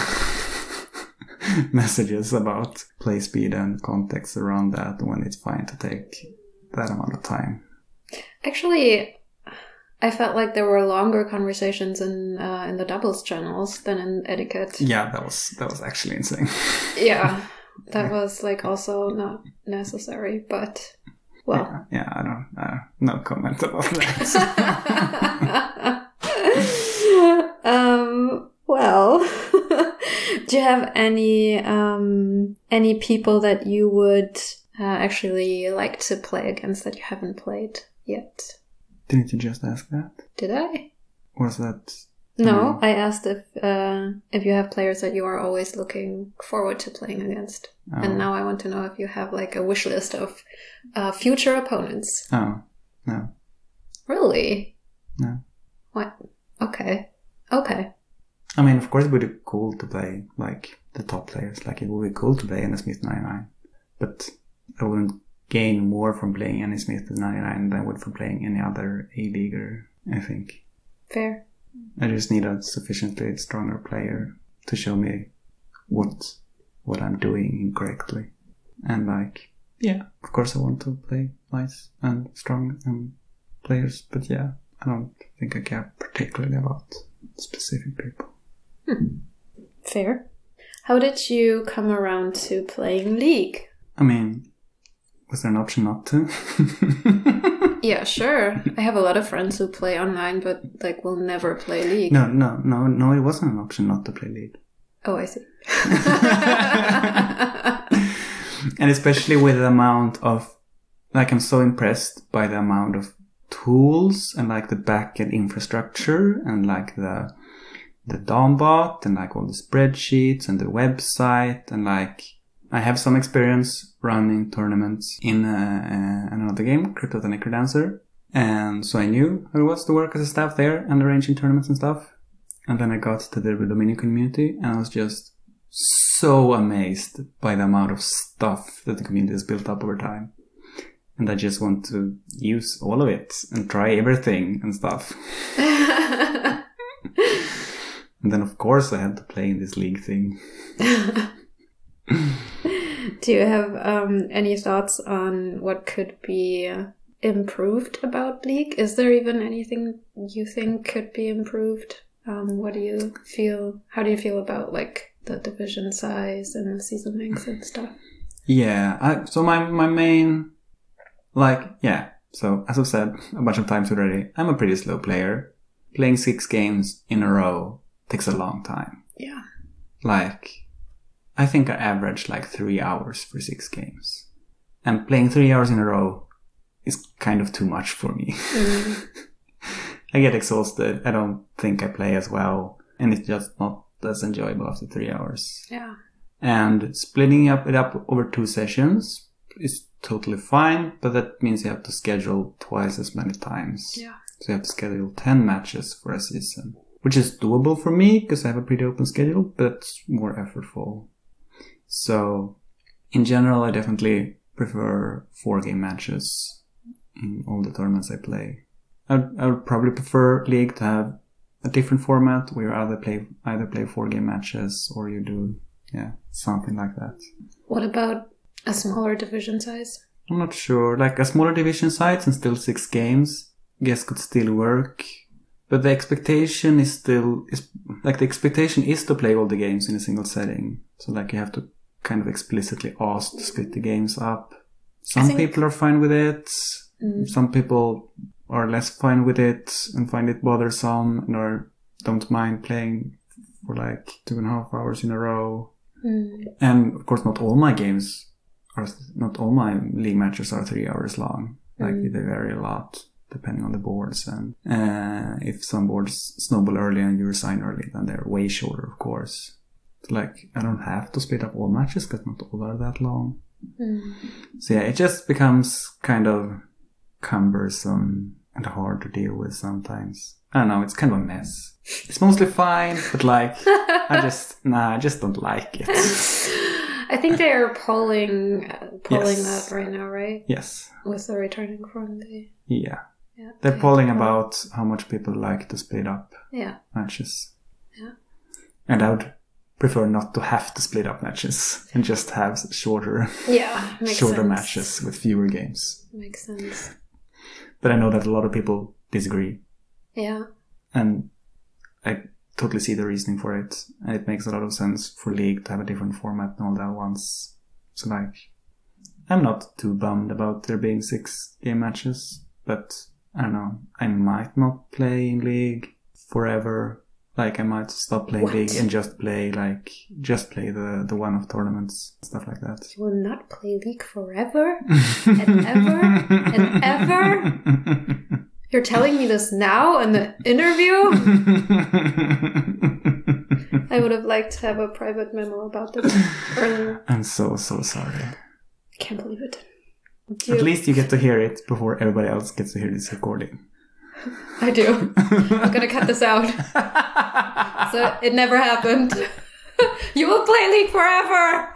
messages about play speed and context around that, when it's fine to take that amount of time. Actually, I felt like there were longer conversations in uh, in the doubles channels than in etiquette. Yeah, that was that was actually insane. Yeah, that was like also not necessary, but well, yeah, yeah I don't, uh, no comment about that. um, well, do you have any um any people that you would uh, actually like to play against that you haven't played yet? Didn't you just ask that? Did I? Was that... No, um, I asked if uh, if you have players that you are always looking forward to playing against. Oh. And now I want to know if you have like a wish list of uh, future opponents. Oh, no. Really? No. What? Okay. Okay. I mean, of course it would be cool to play like the top players. Like it would be cool to play Annie Smith ninety-nine. But I wouldn't gain more from playing Annie Smith ninety-nine than I would from playing any other A-leaguer, I think. Fair. I just need a sufficiently stronger player to show me what what I'm doing incorrectly. And like, yeah, of course I want to play nice and strong and players, but yeah, I don't think I care particularly about specific people. Hmm. Fair. How did you come around to playing League? I mean, was there an option not to? Yeah, sure. I have a lot of friends who play online, but like will never play League. No, no, no, no. It wasn't an option not to play League. Oh, I see. And especially with the amount of, like, I'm so impressed by the amount of tools and like the backend infrastructure and like the the Dombot and like all the spreadsheets and the website, and like I have some experience running tournaments in uh, uh, another game, Crypto the Necrodancer. And so I knew how it was to work as a staff there and arranging tournaments and stuff. And then I got to the Dominion community and I was just so amazed by the amount of stuff that the community has built up over time. And I just want to use all of it and try everything and stuff. And then of course I had to play in this League thing. Do you have um, any thoughts on what could be improved about League? Is there even anything you think could be improved? Um, what do you feel? How do you feel about like the division size and the season length and stuff? Yeah, I, so my my main, like, yeah. So as I've said a bunch of times already, I'm a pretty slow player. Playing six games in a row takes a long time. Yeah. Like, I think I average like three hours for six games. And playing three hours in a row is kind of too much for me. Mm. I get exhausted. I don't think I play as well. And it's just not as enjoyable after three hours. Yeah. And splitting up it up over two sessions is totally fine, but that means you have to schedule twice as many times. Yeah. So you have to schedule ten matches for a season, which is doable for me because I have a pretty open schedule, but more effortful. So in general, I definitely prefer four game matches in all the tournaments I play. I would, I would probably prefer League to have a different format where you either play either play four game matches or you do yeah something like that. What about a smaller division size? I'm not sure. Like a smaller division size and still six games, I guess could still work. But the expectation is still is like the expectation is to play all the games in a single setting. So like you have to kind of explicitly ask to split the games up. Some think... people are fine with it. Mm. Some people are less fine with it and find it bothersome or don't mind playing for like two and a half hours in a row. Mm. And of course, not all my games are, not all my league matches are three hours long. Like mm. they vary a lot depending on the boards. And uh, if some boards snowball early and you resign early, then they're way shorter, of course. Like, I don't have to split up all matches because not all are that long. Mm. So yeah, it just becomes kind of cumbersome and hard to deal with sometimes. I don't know, it's kind of a mess. It's mostly fine, but like, I just, nah, I just don't like it. I think they are polling, uh, polling yes. that right now, right? Yes. With the returning from the... Yeah. yeah They're they polling about how much people like to split up yeah. matches. Yeah. And I would prefer not to have to split up matches and just have shorter, yeah, shorter sense. matches with fewer games. Makes sense. But I know that a lot of people disagree. Yeah. And I totally see the reasoning for it. And it makes a lot of sense for League to have a different format than all that once. So like, I'm not too bummed about there being six game matches. But I don't know, I might not play in League forever. Like, I might stop playing what? League and just play, like, just play the, the one-off tournaments, stuff like that. You will not play League forever? and ever? And ever? You're telling me this now in the interview? I would have liked to have a private memo about this earlier. I'm so, so sorry. I can't believe it. You... At least you get to hear it before everybody else gets to hear this recording. I do. I'm gonna cut this out. So it never happened. You will play League forever!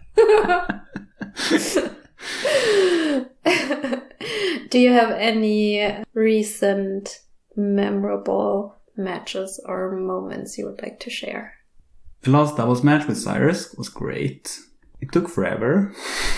Do you have any recent memorable matches or moments you would like to share? The last doubles match with Cyrus was great. It took forever.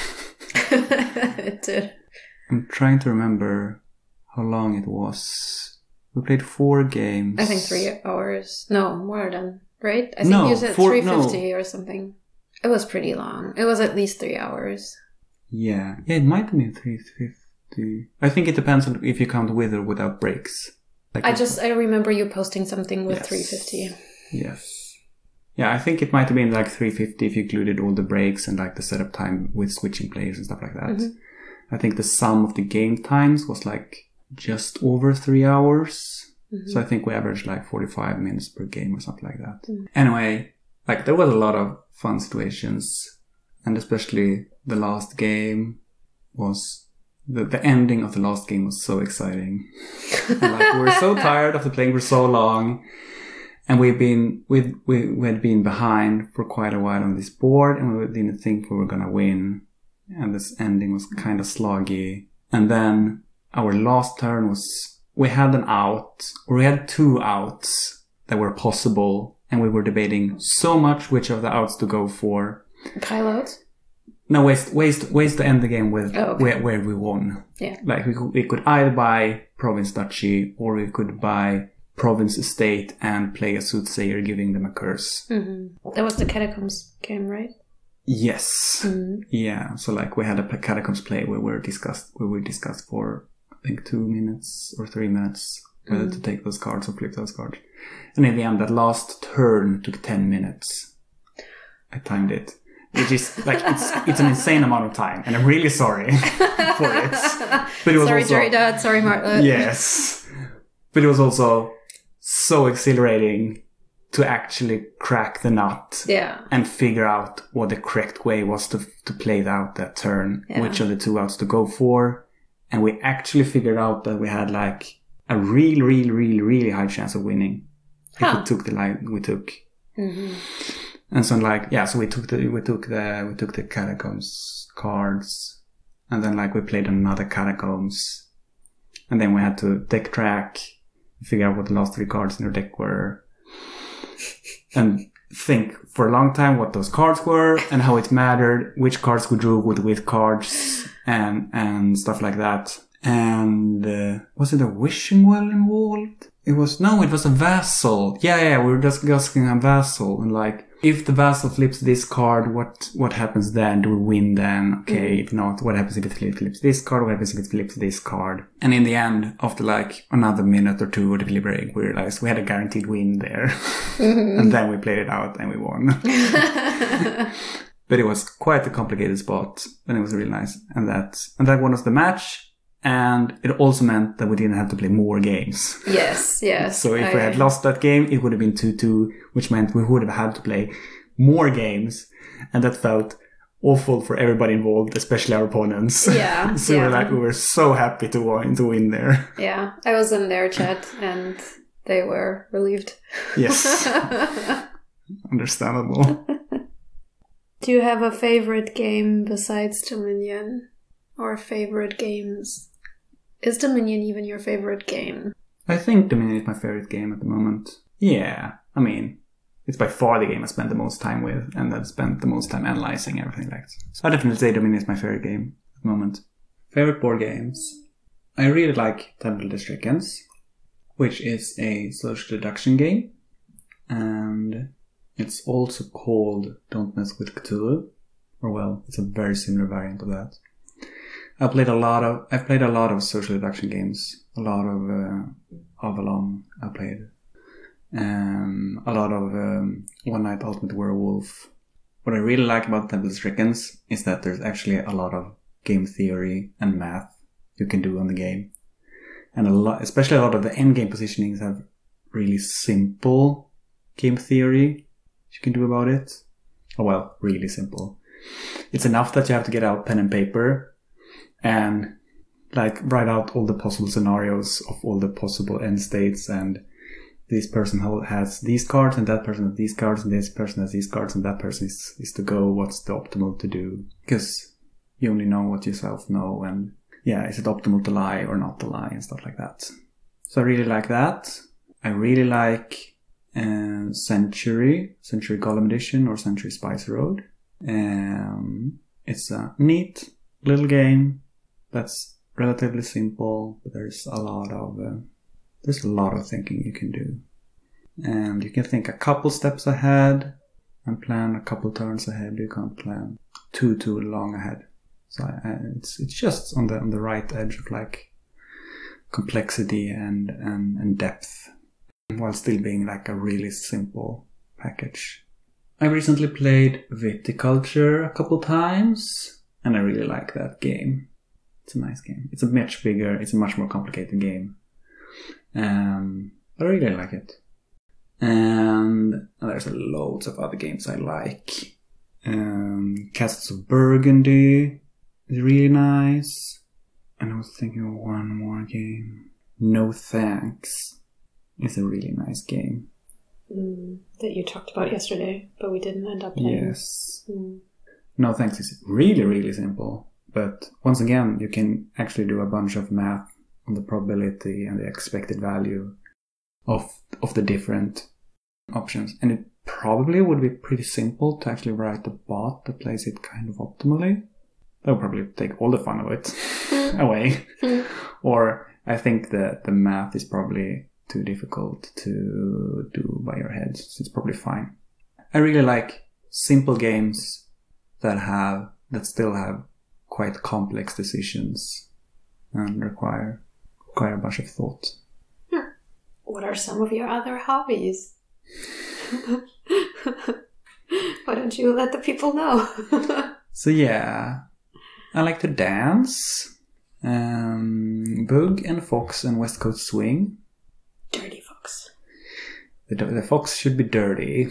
It did. I'm trying to remember how long it was. We played four games. I think three hours. No, more than, right? I think no, you said four, three fifty no. or something. It was pretty long. It was at least three hours. Yeah. Yeah, it might have been three fifty. I think it depends on if you count with or without breaks. Like I just, I remember you posting something with yes. three fifty. Yes. Yeah, I think it might have been like three fifty if you included all the breaks and like the setup time with switching players and stuff like that. Mm-hmm. I think the sum of the game times was like just over three hours. Mm-hmm. So I think we averaged like forty-five minutes per game or something like that. Mm. Anyway, like there was a lot of fun situations, and especially the last game was the, the ending of the last game was so exciting. Like we were so tired after playing for so long, and we've been we we we had been behind for quite a while on this board, and we didn't think we were gonna win, and this ending was kind of sloggy. And then our last turn was, we had an out, or we had two outs that were possible, and we were debating so much which of the outs to go for. Pile outs? No, ways, ways, ways to end the game with oh, okay. where, where we won. Yeah. Like, we could, we could either buy Province Duchy, or we could buy Province Estate and play a Soothsayer, giving them a curse. Mm-hmm. That was the Catacombs game, right? Yes. Mm-hmm. Yeah. So, like, we had a Catacombs play where we discussed, where we discussed for, I think two minutes or three minutes whether mm. to take those cards or flip those cards. And in the end, that last turn took ten minutes. I timed it. which is like it's it's an insane amount of time, and I'm really sorry for it. But it was sorry, also, Jerry Dad. Sorry, Martha. Yes, but it was also so exhilarating to actually crack the nut Yeah. and figure out what the correct way was to to play out that turn, Yeah. which of the two outs to go for, and we actually figured out that we had like a really, really, really, really high chance of winning Huh. if we took the line we took. Mm-hmm. And so like yeah, so we took the we took the we took the catacombs cards, and then like we played another catacombs, and then we had to deck track, figure out what the last three cards in our deck were, and think for a long time what those cards were and how it mattered, which cards we drew with which cards, and and stuff like that. And uh, was it a wishing well involved? It was no, it was a vassal. Yeah, yeah, we were just discussing a vassal, and like if the vassal flips this card, what what happens then? Do we win then? Okay, mm. If not, what happens if it flips this card? What happens if it flips this card? And in the end, after like another minute or two of deliberating, we realized we had a guaranteed win there, mm-hmm. And then we played it out and we won. But it was quite a complicated spot, and it was really nice. And that and that won us the match. And it also meant that we didn't have to play more games. Yes, yes. So if I, we had lost that game, it would have been two two, which meant we would have had to play more games. And that felt awful for everybody involved, especially our opponents. Yeah. So yeah. we were like, we were so happy to win, to win there. Yeah, I was in their chat and they were relieved. Yes. Understandable. Do you have a favorite game besides Dominion? Or favorite games? Is Dominion even your favorite game? I think Dominion is my favorite game at the moment. Yeah, I mean, it's by far the game I spent the most time with, and I've spent the most time analyzing everything like that. So I definitely say Dominion is my favorite game at the moment. Favorite board games? I really like Temple of the Strickens, which is a social deduction game, and it's also called Don't Mess with Cthulhu, or well, it's a very similar variant of that. I played a lot of. I've played a lot of social deduction games. A lot of uh, Avalon. I played um, a lot of um, One Night Ultimate Werewolf. What I really like about Temple of the Strickens is that there's actually a lot of game theory and math you can do on the game, and a lot, especially a lot of the end game positionings have really simple game theory you can do about it. Oh well, really simple. It's enough that you have to get out pen and paper and like write out all the possible scenarios of all the possible end states, and this person has these cards and that person has these cards and this person has these cards and that person is, is to go. What's the optimal to do? Because you only know what yourself know, and yeah, is it optimal to lie or not to lie and stuff like that. So I really like that. I really like uh, Century, Century Golem Edition or Century Spice Road. Um, it's a neat little game that's relatively simple, but there's a lot of uh, there's a lot of thinking you can do, and you can think a couple steps ahead and plan a couple turns ahead. You can't plan too too long ahead. So I, I, it's it's just on the on the right edge of like complexity and, and and depth, while still being like a really simple package. I recently played Viticulture a couple times, and I really like that game. It's a nice game. It's a much bigger, it's a much more complicated game. Um, but I really like it. And there's loads of other games I like. Um, Castles of Burgundy is really nice. And I was thinking of one more game. No Thanks is a really nice game. Mm, that you talked about yesterday, but we didn't end up playing. Yes. Mm. No Thanks is really, really simple. But once again, you can actually do a bunch of math on the probability and the expected value of of the different options. And it probably would be pretty simple to actually write a bot that plays it kind of optimally. That would probably take all the fun of it away. Or I think that the math is probably too difficult to do by your head, so it's probably fine. I really like simple games that have that still have quite complex decisions and require require a bunch of thought. Hmm. What are some of your other hobbies? Why don't you let the people know? So yeah, I like to dance. Um, Bug and Fox and West Coast Swing. Dirty Fox. The, the Fox should be dirty.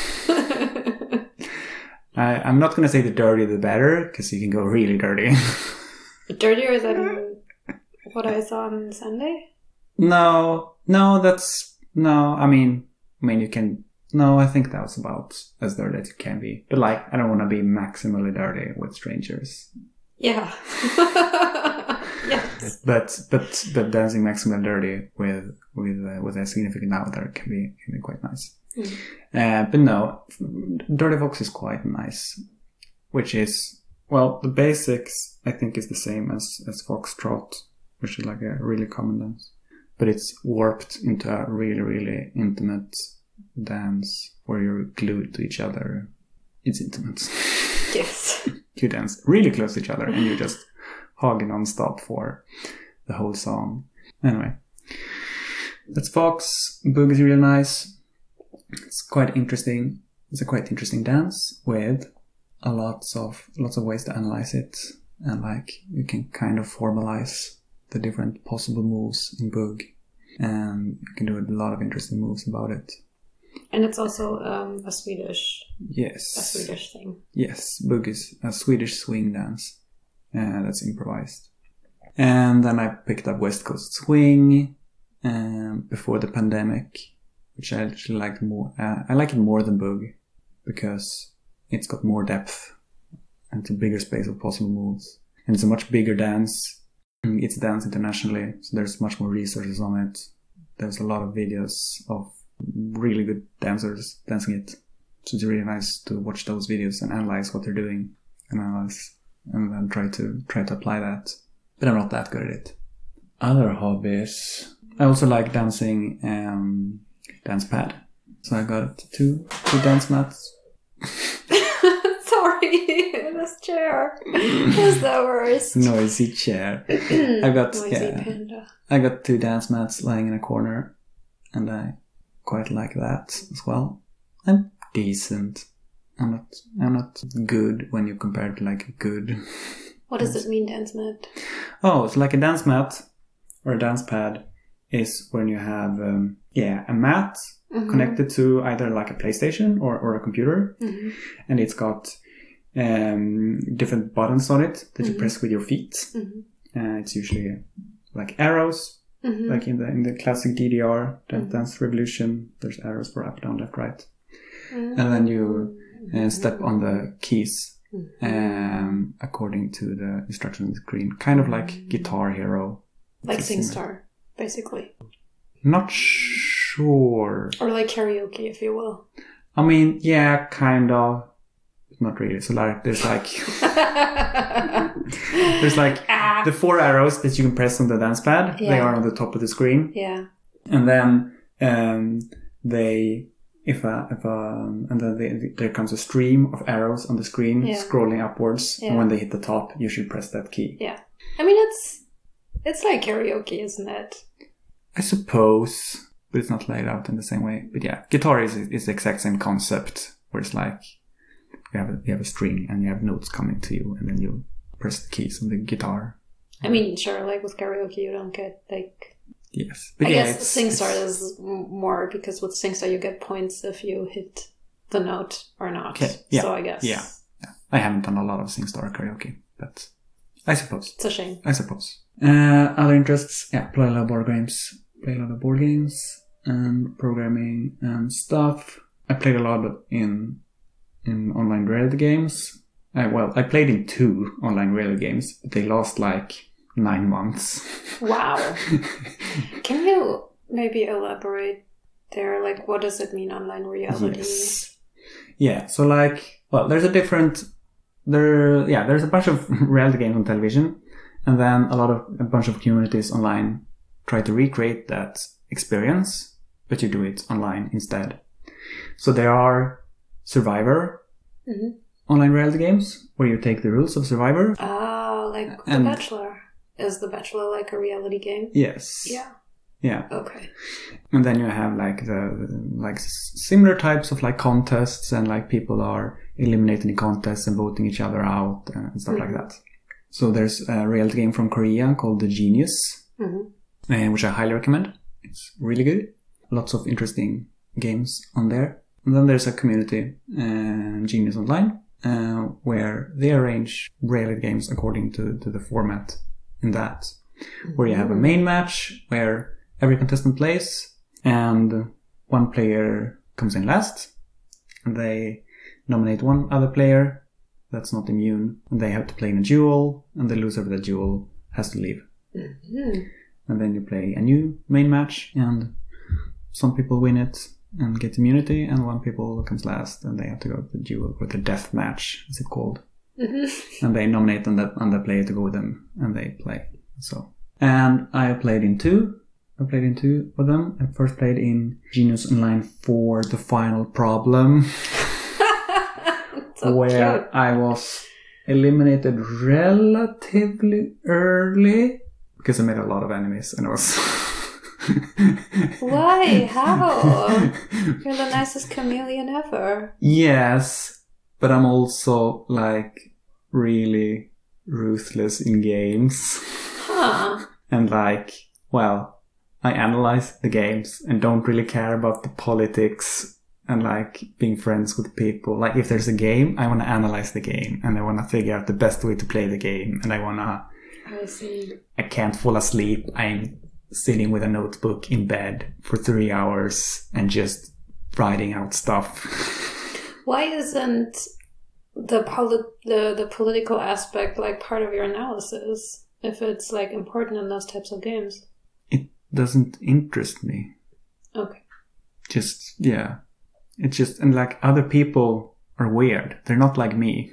I, I'm not going to say the dirty the better, because you can go really dirty. Dirtier than what I saw on Sunday? No, no, that's... No, I mean, I mean, you can... No, I think that was about as dirty as it can be. But like, I don't want to be maximally dirty with strangers. Yeah. Yes. But but but dancing maximally dirty with with uh, with a significant other can be can be quite nice. Mm. Uh, but no, Dirty Fox is quite nice, which is, well, the basics I think is the same as as Foxtrot, which is like a really common dance, but it's warped into a really really intimate dance where you're glued to each other. It's intimate. Yes. You dance really close to each other and you just hug non-stop for the whole song. Anyway, that's Fox. Bug is really nice. It's quite interesting. It's a quite interesting dance with a lots of lots of ways to analyze it, and like you can kind of formalize the different possible moves in Bug, and you can do a lot of interesting moves about it. And it's also um, a Swedish, yes, a Swedish thing. Yes, Bug is a Swedish swing dance uh, that's improvised. And then I picked up West Coast Swing um, before the pandemic, which I actually liked more. Uh, I like it more than Bug because it's got more depth and it's a bigger space of possible moves. And it's a much bigger dance. It's danced internationally, so there's much more resources on it. There's a lot of videos of really good dancers dancing it. So it's really nice to watch those videos and analyze what they're doing, and analyze and then try to try to apply that. But I'm not that good at it. Other hobbies. I also like dancing um, dance pad. So I got two two dance mats. Sorry, this chair is the worst. Noisy chair. I got Noisy yeah, panda. I got two dance mats lying in a corner, and I quite like that as well. I'm decent. I'm not I'm not good when you compare it to like good. What does it mean, dance mat? Oh, it's like a dance mat or a dance pad is when you have um, yeah a mat mm-hmm. connected to either like a PlayStation or, or a computer, mm-hmm. and it's got um, different buttons on it that mm-hmm. you press with your feet. Mm-hmm. Uh, it's usually like arrows. Mm-hmm. Like in the in the classic D D R, Dance mm-hmm. Dance Revolution, there's arrows for up, down, left, right. Mm-hmm. And then you uh, step on the keys mm-hmm. um, according to the instructions on the screen. Kind of like mm-hmm. Guitar Hero. Like SingStar, basically. Not sure. Or like karaoke, if you will. I mean, yeah, kind of. Not really. So like, there's like, there's like ah. the four arrows that you can press on the dance pad. Yeah. They are on the top of the screen. Yeah. And then um, they, if a, if a, and then they, there comes a stream of arrows on the screen yeah. scrolling upwards. Yeah. And when they hit the top, you should press that key. Yeah. I mean, it's it's like karaoke, isn't it? I suppose, but it's not laid out in the same way. But yeah, guitar is is the exact same concept, where it's like. You have, a, you have a string and you have notes coming to you, and then you press the keys on the guitar. I mean, sure, like with karaoke, you don't get like. Yes, but I yeah, guess SingStar is more because with SingStar you get points if you hit the note or not. Okay. Yeah. So I guess. Yeah. yeah. I haven't done a lot of SingStar karaoke, but I suppose. It's a shame. I suppose. Uh, other interests, yeah, play a lot of board games, play a lot of board games, and programming and stuff. I played a lot in. in online reality games. Uh, well, I played in two online reality games, but they last like nine months. Wow. Can you maybe elaborate there? Like, what does it mean, online reality? Yes. Yeah, so like, well, there's a different, there, yeah, there's a bunch of reality games on television, and then a lot of, a bunch of communities online try to recreate that experience, but you do it online instead. So there are Survivor mm-hmm. online reality games where you take the rules of Survivor. Ah, like and, The Bachelor. Is The Bachelor like a reality game? Yes. Yeah. Yeah. Okay. And then you have like the like similar types of like contests, and like people are eliminating contests and voting each other out and stuff mm-hmm. like that. So there's a reality game from Korea called The Genius, mm-hmm. uh, which I highly recommend. It's really good. Lots of interesting games on there. And then there's a community, uh, Genius Online, uh, where they arrange reality games according to, to the format in that. Mm-hmm. Where you have a main match where every contestant plays, and one player comes in last, and they nominate one other player that's not immune, and they have to play in a duel, and the loser of the duel has to leave. Mm-hmm. And then you play a new main match, and some people win it and get immunity, and one people comes last, and they have to go to the duel, or the death match, as it's called. Mm-hmm. And they nominate another, another player to go with them, and they play. So, and I played in two. I played in two of them. I first played in Genius Online for The Final Problem, so where cute. I was eliminated relatively early because I made a lot of enemies, and I was. Why? How? You're the nicest chameleon ever. Yes, but I'm also like really ruthless in games. Huh. And like, well, I analyze the games and don't really care about the politics and like being friends with people. Like if there's a game, I want to analyze the game and I want to figure out the best way to play the game. And I want to... I see. I can't fall asleep. I'm sitting with a notebook in bed for three hours and just writing out stuff. Why isn't the, poli- the, the political aspect like part of your analysis if it's like important in those types of games? Doesn't interest me. Okay. Just, yeah. It's just, and like other people are weird. They're not like me.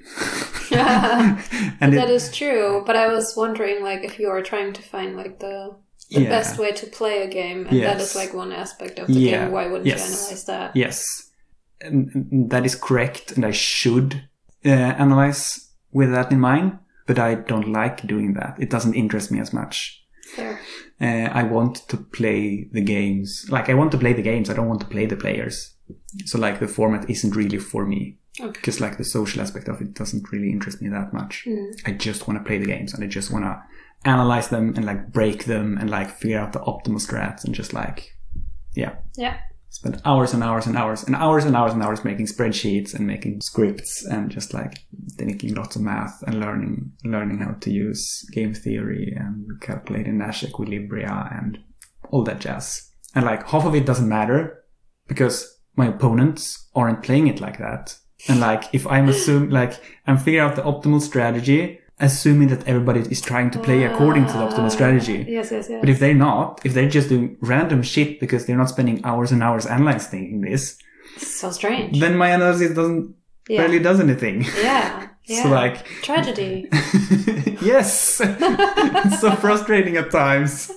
Yeah, and that it, is true. But I was wondering like if you are trying to find like the, the yeah. best way to play a game, and yes. that is like one aspect of the yeah. game, why wouldn't yes. you analyze that? Yes. And that is correct, and I should uh, analyze with that in mind, but I don't like doing that. It doesn't interest me as much. Fair. Uh, I want to play the games. Like, I want to play the games. I don't want to play the players. So, like, the format isn't really for me. Okay. Because, like, the social aspect of it doesn't really interest me that much. Mm. I just want to play the games, and I just want to analyze them and, like, break them and, like, figure out the optimal strats and just, like, yeah. Yeah. Spend hours and hours and hours and hours and hours and hours making spreadsheets and making scripts and just like making lots of math and learning learning how to use game theory and calculating Nash equilibria and all that jazz. And like half of it doesn't matter because my opponents aren't playing it like that. And like if I'm assuming like I'm figuring out the optimal strategy, assuming that everybody is trying to play according to the optimal strategy. Yes, yes, yes. But if they're not, if they're just doing random shit because they're not spending hours and hours analyzing this, so strange. Then my analysis doesn't yeah. barely does anything. Yeah, yeah. So like tragedy. Yes, it's so frustrating at times.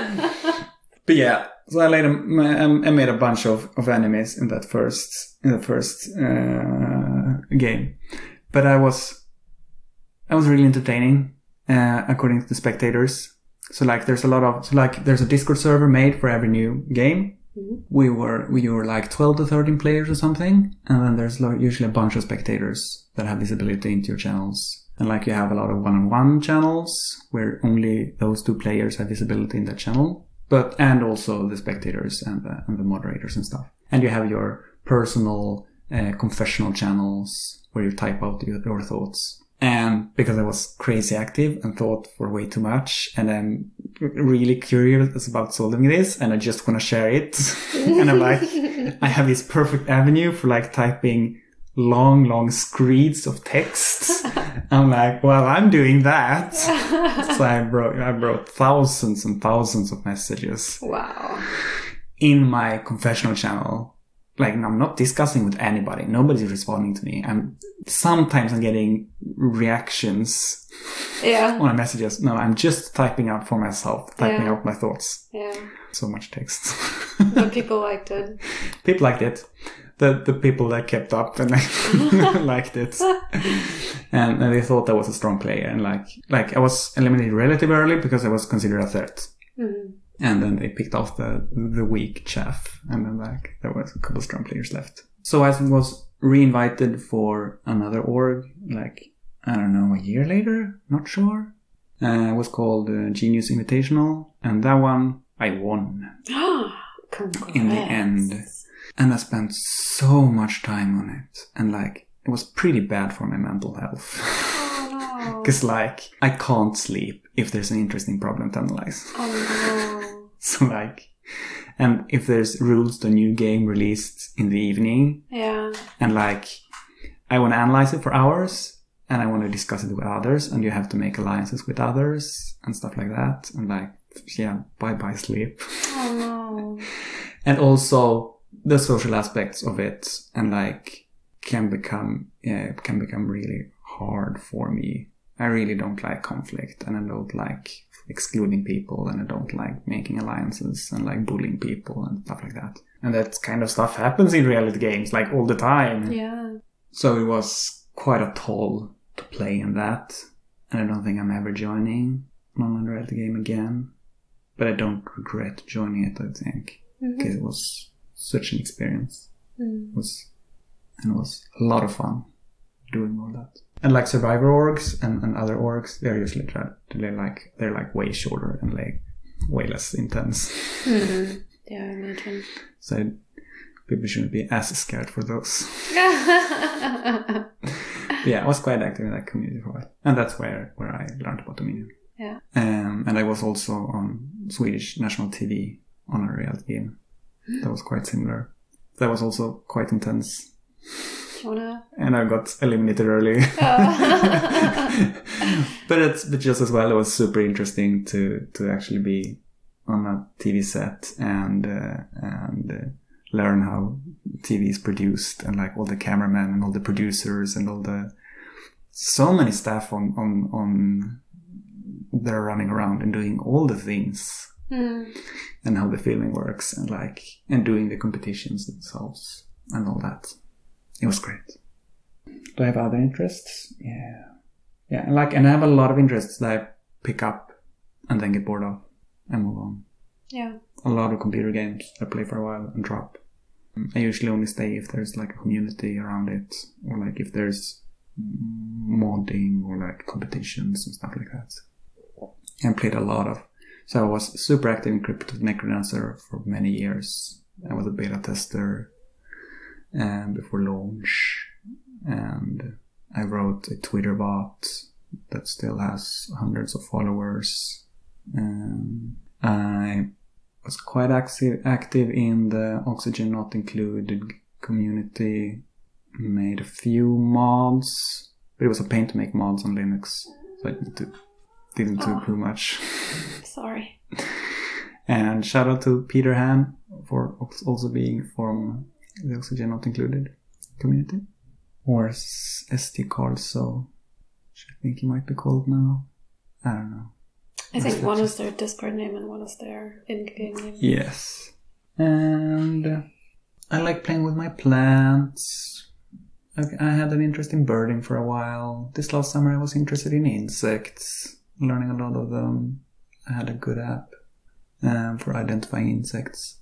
But yeah, so I laid a, I made a bunch of, of enemies in that first in the first uh, game, but I was. It was really entertaining, uh, according to the spectators. So like, there's a lot of, so like, there's a Discord server made for every new game. Mm-hmm. We were, we were like twelve to thirteen players or something. And then there's usually a bunch of spectators that have visibility into your channels. And like, you have a lot of one-on-one channels where only those two players have visibility in that channel. But, and also the spectators and the, and the moderators and stuff. And you have your personal, uh, confessional channels where you type out your, your thoughts. And because I was crazy active and thought for way too much, and I'm really curious about solving this, and I just want to share it. And I'm like, I have this perfect avenue for like typing long, long screeds of text. I'm like, well, I'm doing that. So I wrote, I wrote thousands and thousands of messages. Wow. In my confessional channel. Like, I'm not discussing with anybody. Nobody's responding to me. I'm sometimes I'm getting reactions yeah. on my messages. No, I'm just typing out for myself, typing yeah. out my thoughts. Yeah. So much text. But people liked it. People liked it. The the people that kept up and liked it. And, and they thought I was a strong player. And like, like I was eliminated relatively early because I was considered a threat. Mm-hmm. And then they picked off the the weak chef, and then like there was a couple of strong players left. So I was re-invited for another org, like, I don't know, a year later, not sure. Uh, it was called uh, Genius Invitational, and that one I won. Congrats. In the end. And I spent so much time on it, and like, it was pretty bad for my mental health. Oh no. Because like, I can't sleep if there's an interesting problem to analyze. Oh no. So like, and if there's rules to a new game released in the evening, Yeah. and like, I want to analyze it for hours, and I want to discuss it with others, and you have to make alliances with others, and stuff like that, and like, yeah, bye-bye sleep. Oh no. And also, the social aspects of it, and like, can become, yeah, can become really hard for me. I really don't like conflict, and I don't like excluding people, and I don't like making alliances and like bullying people and stuff like that. And that kind of stuff happens in reality games like all the time. Yeah. So it was quite a toll to play in that, and I don't think I'm ever joining an online reality game again. But I don't regret joining it, I think, because mm-hmm. it was such an experience. Mm. It was, and it was a lot of fun doing all that. And like Survivor orgs and, and other orgs, they're usually they're like they're like way shorter and like way less intense. Mm-hmm. Yeah, I imagine. So people shouldn't be as scared for those. Yeah, I was quite active in that community for a while, and that's where where I learned about Dominion. Yeah. Um, and I was also on Swedish national T V on a reality game. That was quite similar. That was also quite intense. Wanna... And I got eliminated early. Oh. but it's but just as well, it was super interesting to to actually be on a T V set and uh, and uh, learn how T V is produced, and like all the cameramen and all the producers and all the so many staff on on on they're running around and doing all the things. Mm. And how the filming works, and like and doing the competitions themselves and all that. It was great. Do I have other interests? Yeah. Yeah, and like, and I have a lot of interests that I pick up and then get bored of and move on. Yeah. A lot of computer games I play for a while and drop. I usually only stay if there's like a community around it, or like if there's modding or like competitions and stuff like that. I played a lot of. So I was super active in Crypt of the Necrodancer for many years. I was a beta tester. And before launch, and I wrote a Twitter bot that still has hundreds of followers. Um, I was quite active active in the Oxygen Not Included community. Made a few mods, but it was a pain to make mods on Linux, so I did, didn't do oh. too much. Sorry. And shout out to Peter Han for also being from the Oxygen Not Included community. Or S T Carlso, which I think he might be called now. I don't know. I think That's one is their Discord name and one is their in-game name. Yes. And I like playing with my plants. I, I had an interest in birding for a while. This last summer I was interested in insects, learning a lot of them. I had a good app um, for identifying insects.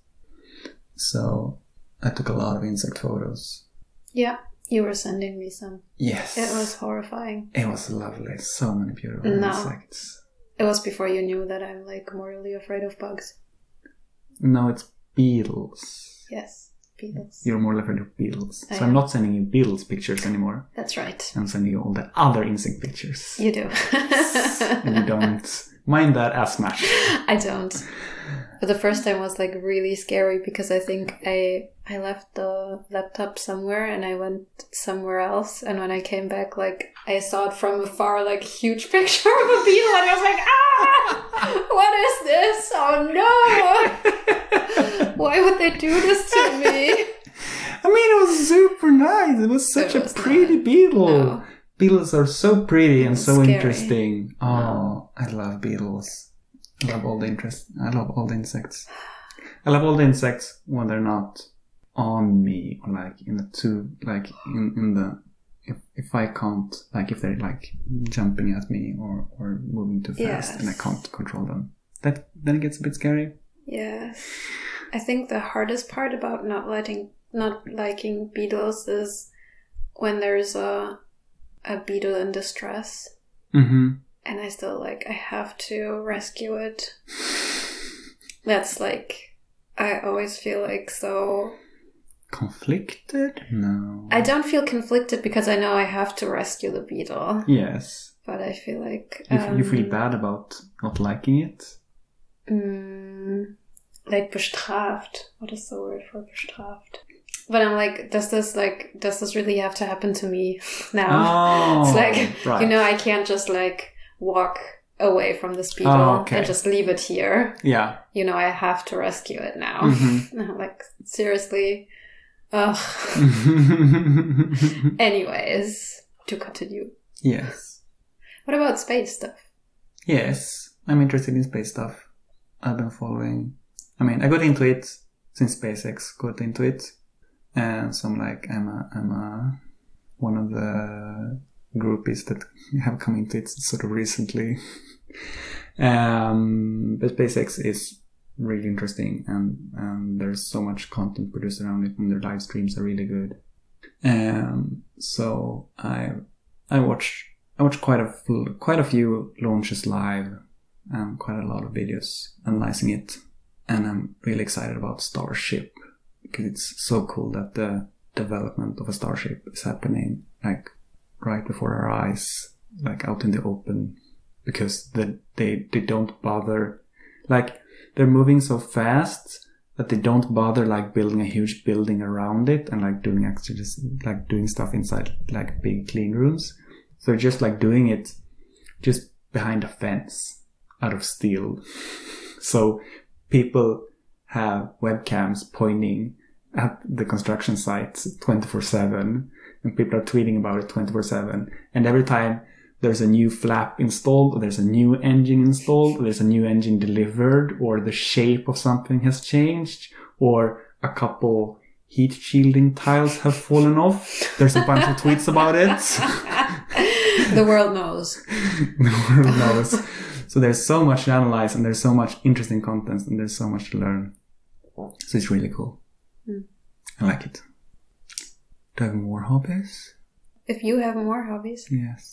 So I took a lot of insect photos. Yeah, you were sending me some. Yes. It was horrifying. It was lovely. So many beautiful no. insects. It was before you knew that I'm like morally afraid of bugs. No, it's beetles. Yes, beetles. You're more afraid of beetles. I so am. I'm not sending you beetles pictures anymore. That's right. I'm sending you all the other insect pictures. You do. And you don't mind that as much. I don't. But the first time was like really scary because I think I I left the laptop somewhere and I went somewhere else, and when I came back, like I saw it from afar, like huge picture of a beetle, and I was like, ah, what is this? Oh no! Why would they do this to me? I mean, it was super nice. It was such it was a pretty not. beetle. No. Beetles are so pretty and so scary. Interesting. Oh, no. I love beetles. I love all the interest. I love all the insects. I love all the insects when they're not on me, or like in the two, like in, in the, if if I can't, like if they're like jumping at me or, or moving too fast, yes. and I can't control them. That then it gets a bit scary. Yes. I think the hardest part about not liking not liking beetles is when there's a a beetle in distress. Mm-hmm. And I still like I have to rescue it. That's like I always feel like so conflicted? No. I don't feel conflicted because I know I have to rescue the beetle. Yes. But I feel like You, um, you feel bad about not liking it? Mm, like bestraft. What is the word for bestraft? But I'm like, does this like does this really have to happen to me now? Oh, it's like right. you know, I can't just like walk away from this beetle oh, okay. and just leave it here. Yeah. You know, I have to rescue it now. Mm-hmm. And I'm like, seriously? Ugh. Anyways, to continue. Yes. What about space stuff? Yes, I'm interested in space stuff. I've been following. I mean, I got into it since SpaceX got into it, and so I'm like, I'm a, I'm a one of the groupies that have come into it sort of recently. um, but SpaceX is really interesting, and um, there's so much content produced around it, and their live streams are really good. Um, so I I watched I watched quite a quite a few launches live, and quite a lot of videos analyzing it, and I'm really excited about Starship because it's so cool that the development of a Starship is happening like right before our eyes, like out in the open, because the, they they don't bother, like they're moving so fast that they don't bother like building a huge building around it and like doing actually just like doing stuff inside like big clean rooms. So just like doing it just behind a fence out of steel. So people have webcams pointing at the construction sites twenty-four seven, and people are tweeting about it twenty-four seven. And every time there's a new flap installed, or there's a new engine installed, or there's a new engine delivered, or the shape of something has changed, or a couple heat shielding tiles have fallen off, there's a bunch of tweets about it. The world knows. The world knows. So there's so much to analyze, and there's so much interesting content, and there's so much to learn. So it's really cool. Mm. I like it. Do I have more hobbies? If you have more hobbies? Yes.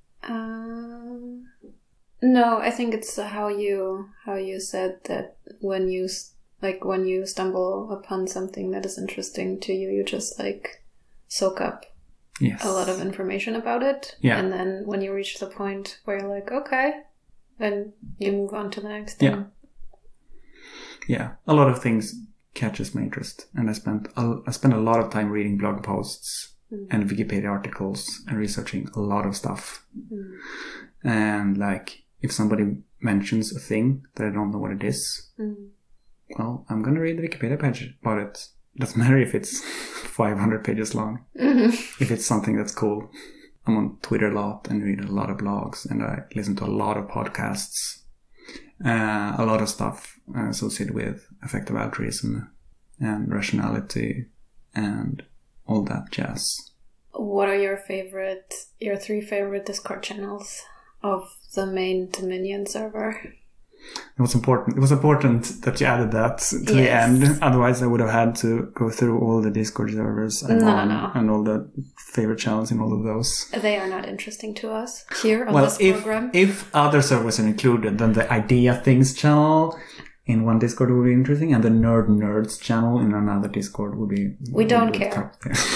Um, no, I think it's how you how you said that when you like when you stumble upon something that is interesting to you, you just like soak up yes. a lot of information about it. Yeah. And then when you reach the point where you're like, okay, then you move on to the next thing. Yeah. Yeah. A lot of things catches my interest, and I spent a, I spent a lot of time reading blog posts mm. and Wikipedia articles and researching a lot of stuff. Mm. And like, if somebody mentions a thing that I don't know what it is, mm. well, I'm gonna read the Wikipedia page about it. Doesn't matter if it's five hundred pages long. Mm-hmm. If it's something that's cool. I'm on Twitter a lot and read a lot of blogs, and I listen to a lot of podcasts. Uh, a lot of stuff uh, associated with effective altruism and rationality and all that jazz. What are your favorite, your three favorite Discord channels of the main Dominion server? It was important. It was important that you added that to yes. the end. Otherwise, I would have had to go through all the Discord servers I'm no, on no. and all the favorite channels in all of those. They are not interesting to us here on well, this if, program. If other servers are included, then the Idea Things channel in one Discord would be interesting, and the Nerd Nerds channel in another Discord would be... We don't care.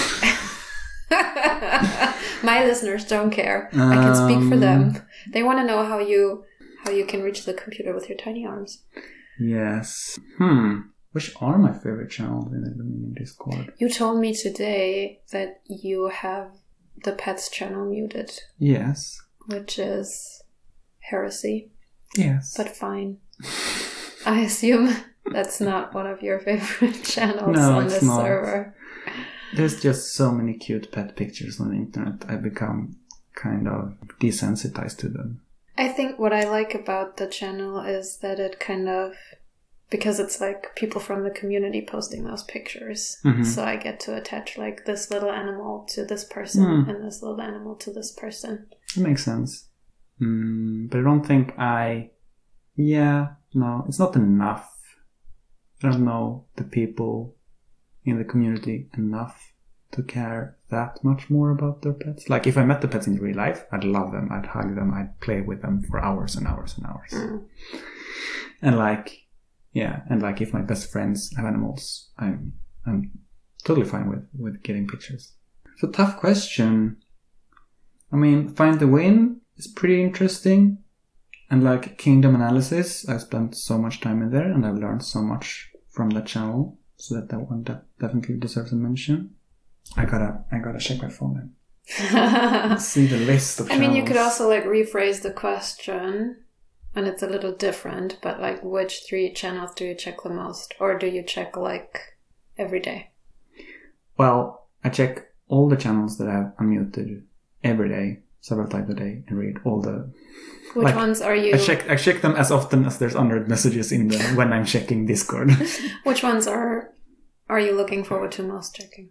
My listeners don't care. Um, I can speak for them. They want to know how you... how you can reach the computer with your tiny arms. Yes. Hmm. Which are my favorite channels in the Discord? You told me today that you have the Pets channel muted. Yes. Which is heresy. Yes. But fine. I assume that's not one of your favorite channels no, on it's this not. server. There's just so many cute pet pictures on the internet. I become kind of desensitized to them. I think what I like about the channel is that it kind of, because it's like people from the community posting those pictures. Mm-hmm. So I get to attach like this little animal to this person mm. and this little animal to this person. It makes sense. Mm, but I don't think I, yeah, no, it's not enough I don't know the people in the community enough to care that much more about their pets. Like, if I met the pets in real life, I'd love them, I'd hug them, I'd play with them for hours and hours and hours. Mm. And like, yeah, and like if my best friends have animals, I'm I'm totally fine with, with getting pictures. It's a tough question. I mean, Find the Win is pretty interesting. And like Kingdom Analysis, I spent so much time in there and I've learned so much from that channel. So that that one de- definitely deserves a mention. I gotta, I gotta check my phone and see the list of I channels. mean, you could also like rephrase the question, and it's a little different, but like, which three channels do you check the most? Or do you check like every day? Well, I check all the channels that I have unmuted every day, several times a day, and read all the... Which like, ones are you... I check I check them as often as there's unread messages in the when I'm checking Discord. Which ones are are you looking forward to most checking?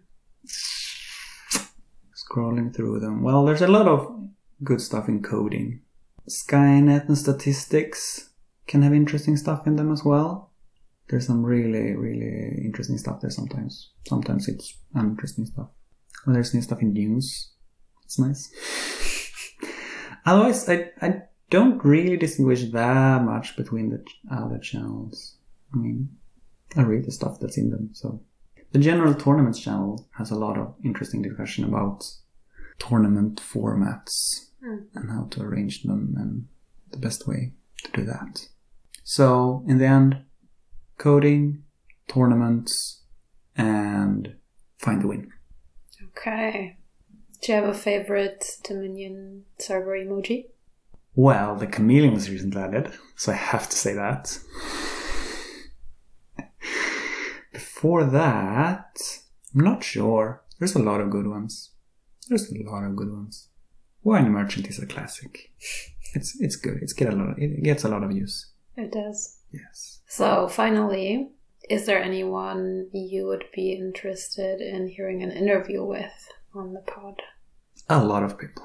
Scrolling through them. Well, there's a lot of good stuff in coding. Skynet and statistics can have interesting stuff in them as well. There's some really, really interesting stuff there sometimes. Sometimes it's uninteresting stuff. When there's new stuff in news, it's nice. Otherwise, I, I don't really distinguish that much between the other channels. I mean, I read the stuff that's in them, so... The general tournaments channel has a lot of interesting discussion about tournament formats mm. and how to arrange them and the best way to do that. So, in the end, coding, tournaments, and Find the Win. Okay. Do you have a favorite Dominion server emoji? Well, the chameleon was recently added, so I have to say that. Before that, I'm not sure. There's a lot of good ones. There's a lot of good ones. Wine Merchant is a classic. It's it's good. It's get a lot of, it gets a lot of use. It does. Yes. So finally, is there anyone you would be interested in hearing an interview with on the pod? A lot of people.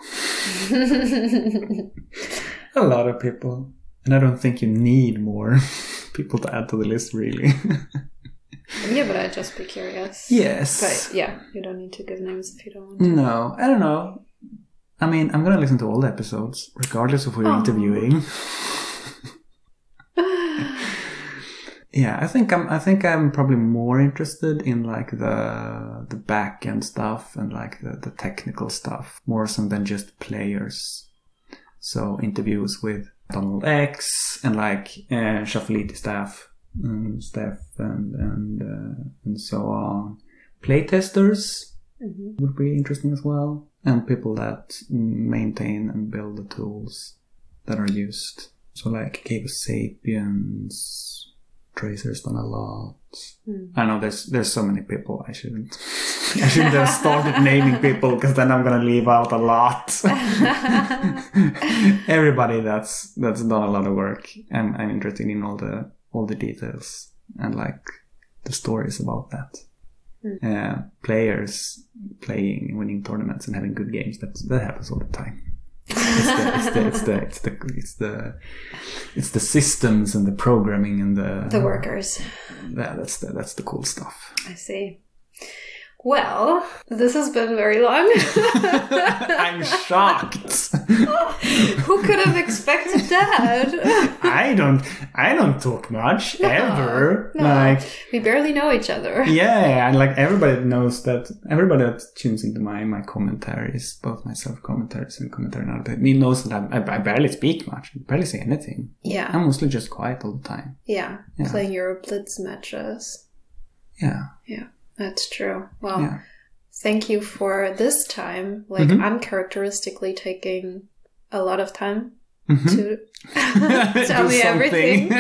A lot of people. And I don't think you need more people to add to the list, really. Yeah, but I'd just be curious. Yes. But yeah, you don't need to give names if you don't want to. No, I don't know. I mean, I'm going to listen to all the episodes, regardless of who you're oh. interviewing. Yeah, I think I'm I think I'm probably more interested in like the the back end stuff and like the, the technical stuff, more so than just players. So interviews with Donald X and like uh, Shuffleity staff. And Steph and and uh, and so on. Playtesters mm-hmm. would be interesting as well, and people that maintain and build the tools that are used. So like Cave of Sapiens, Tracer's done a lot. Mm. I know there's there's so many people. I shouldn't I shouldn't have started naming people because then I'm gonna leave out a lot. Everybody that's that's done a lot of work, and I'm interested in all the. all the details and like the stories about that. Mm. Uh, players playing, winning tournaments and having good games, that that happens all the time. It's the, it's the, it's the, it's the, it's the, it's the systems and the programming and the... The workers. Yeah, that's the, that's the cool stuff. I see. Well, this has been very long. I'm shocked. Who could have expected that? I don't. I don't talk much no, ever. No. Like we barely know each other. Yeah, and like everybody knows that. Everybody that tunes into my my commentaries, both my self commentaries and commentary on other people, knows that I, I barely speak much. I barely say anything. Yeah, I'm mostly just quiet all the time. Yeah, yeah. Playing your blitz matches. Yeah. Yeah. That's true. Well, yeah. Thank you for this time. Like, mm-hmm. uncharacteristically taking a lot of time mm-hmm. to tell me everything.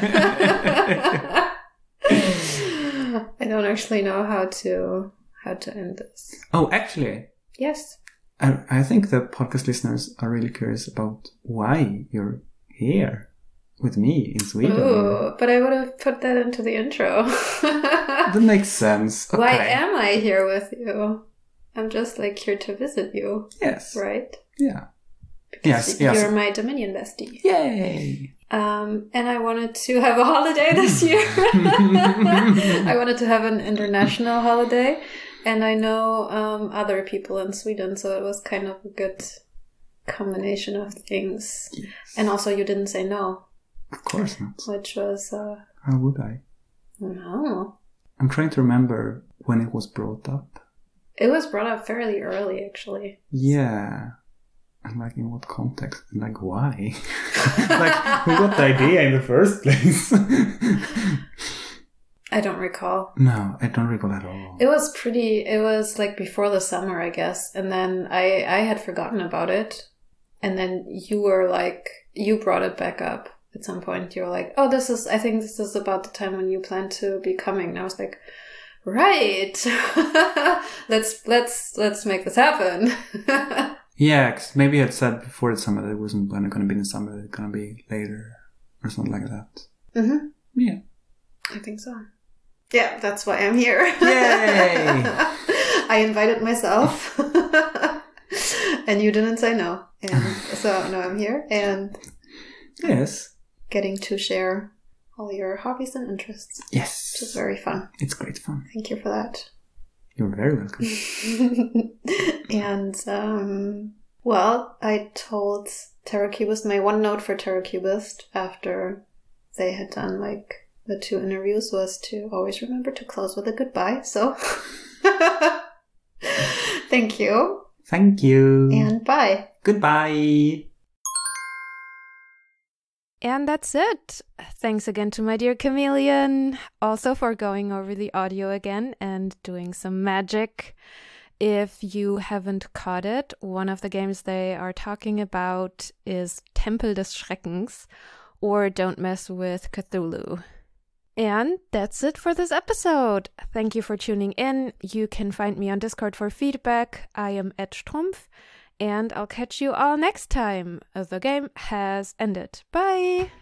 I don't actually know how to how to end this. Oh, actually. Yes. I, I think the podcast listeners are really curious about why you're here. With me in Sweden. Ooh, but I would have put that into the intro. That makes sense. Okay. Why am I here with you? I'm just like here to visit you. Yes. Right? Yeah. Yes, yes. You're my Dominion bestie. Yay! Um, and I wanted to have a holiday this year. I wanted to have an international holiday. And I know um, other people in Sweden, so it was kind of a good combination of things. Yes. And also you didn't say no. Of course not. Which was... Uh, How would I? No. I'm trying to remember when it was brought up. It was brought up fairly early, actually. Yeah. And like, in what context? And like, why? Like, who got the idea in the first place? I don't recall. No, I don't recall at all. It was pretty... It was like before the summer, I guess. And then I, I had forgotten about it. And then you were like... You brought it back up at some point. You were like, oh, this is... I think this is about the time when you plan to be coming. And I was like... Right. let's let's let's make this happen. Yeah, cause maybe I had said before the summer that it wasn't going to be in the summer, it's going to be later or something like that. Mm-hmm. Yeah. I think so. Yeah, that's why I'm here. Yay! I invited myself. And you didn't say no. And so now I'm here and yes, getting to share all your hobbies and interests. Yes. Which is very fun. It's great fun. Thank you for that. You're very welcome. And, um, well, I told TerraCubist my one note for TerraCubist after they had done, like, the two interviews was to always remember to close with a goodbye. So, thank you. Thank you. And bye. Goodbye. And that's it. Thanks again to my dear Chameleon, also for going over the audio again and doing some magic. If you haven't caught it, one of the games they are talking about is Tempel des Schreckens, or Don't Mess with Cthulhu. And that's it for this episode. Thank you for tuning in. You can find me on Discord for feedback. I am at Strumpf. And I'll catch you all next time. The game has ended. Bye!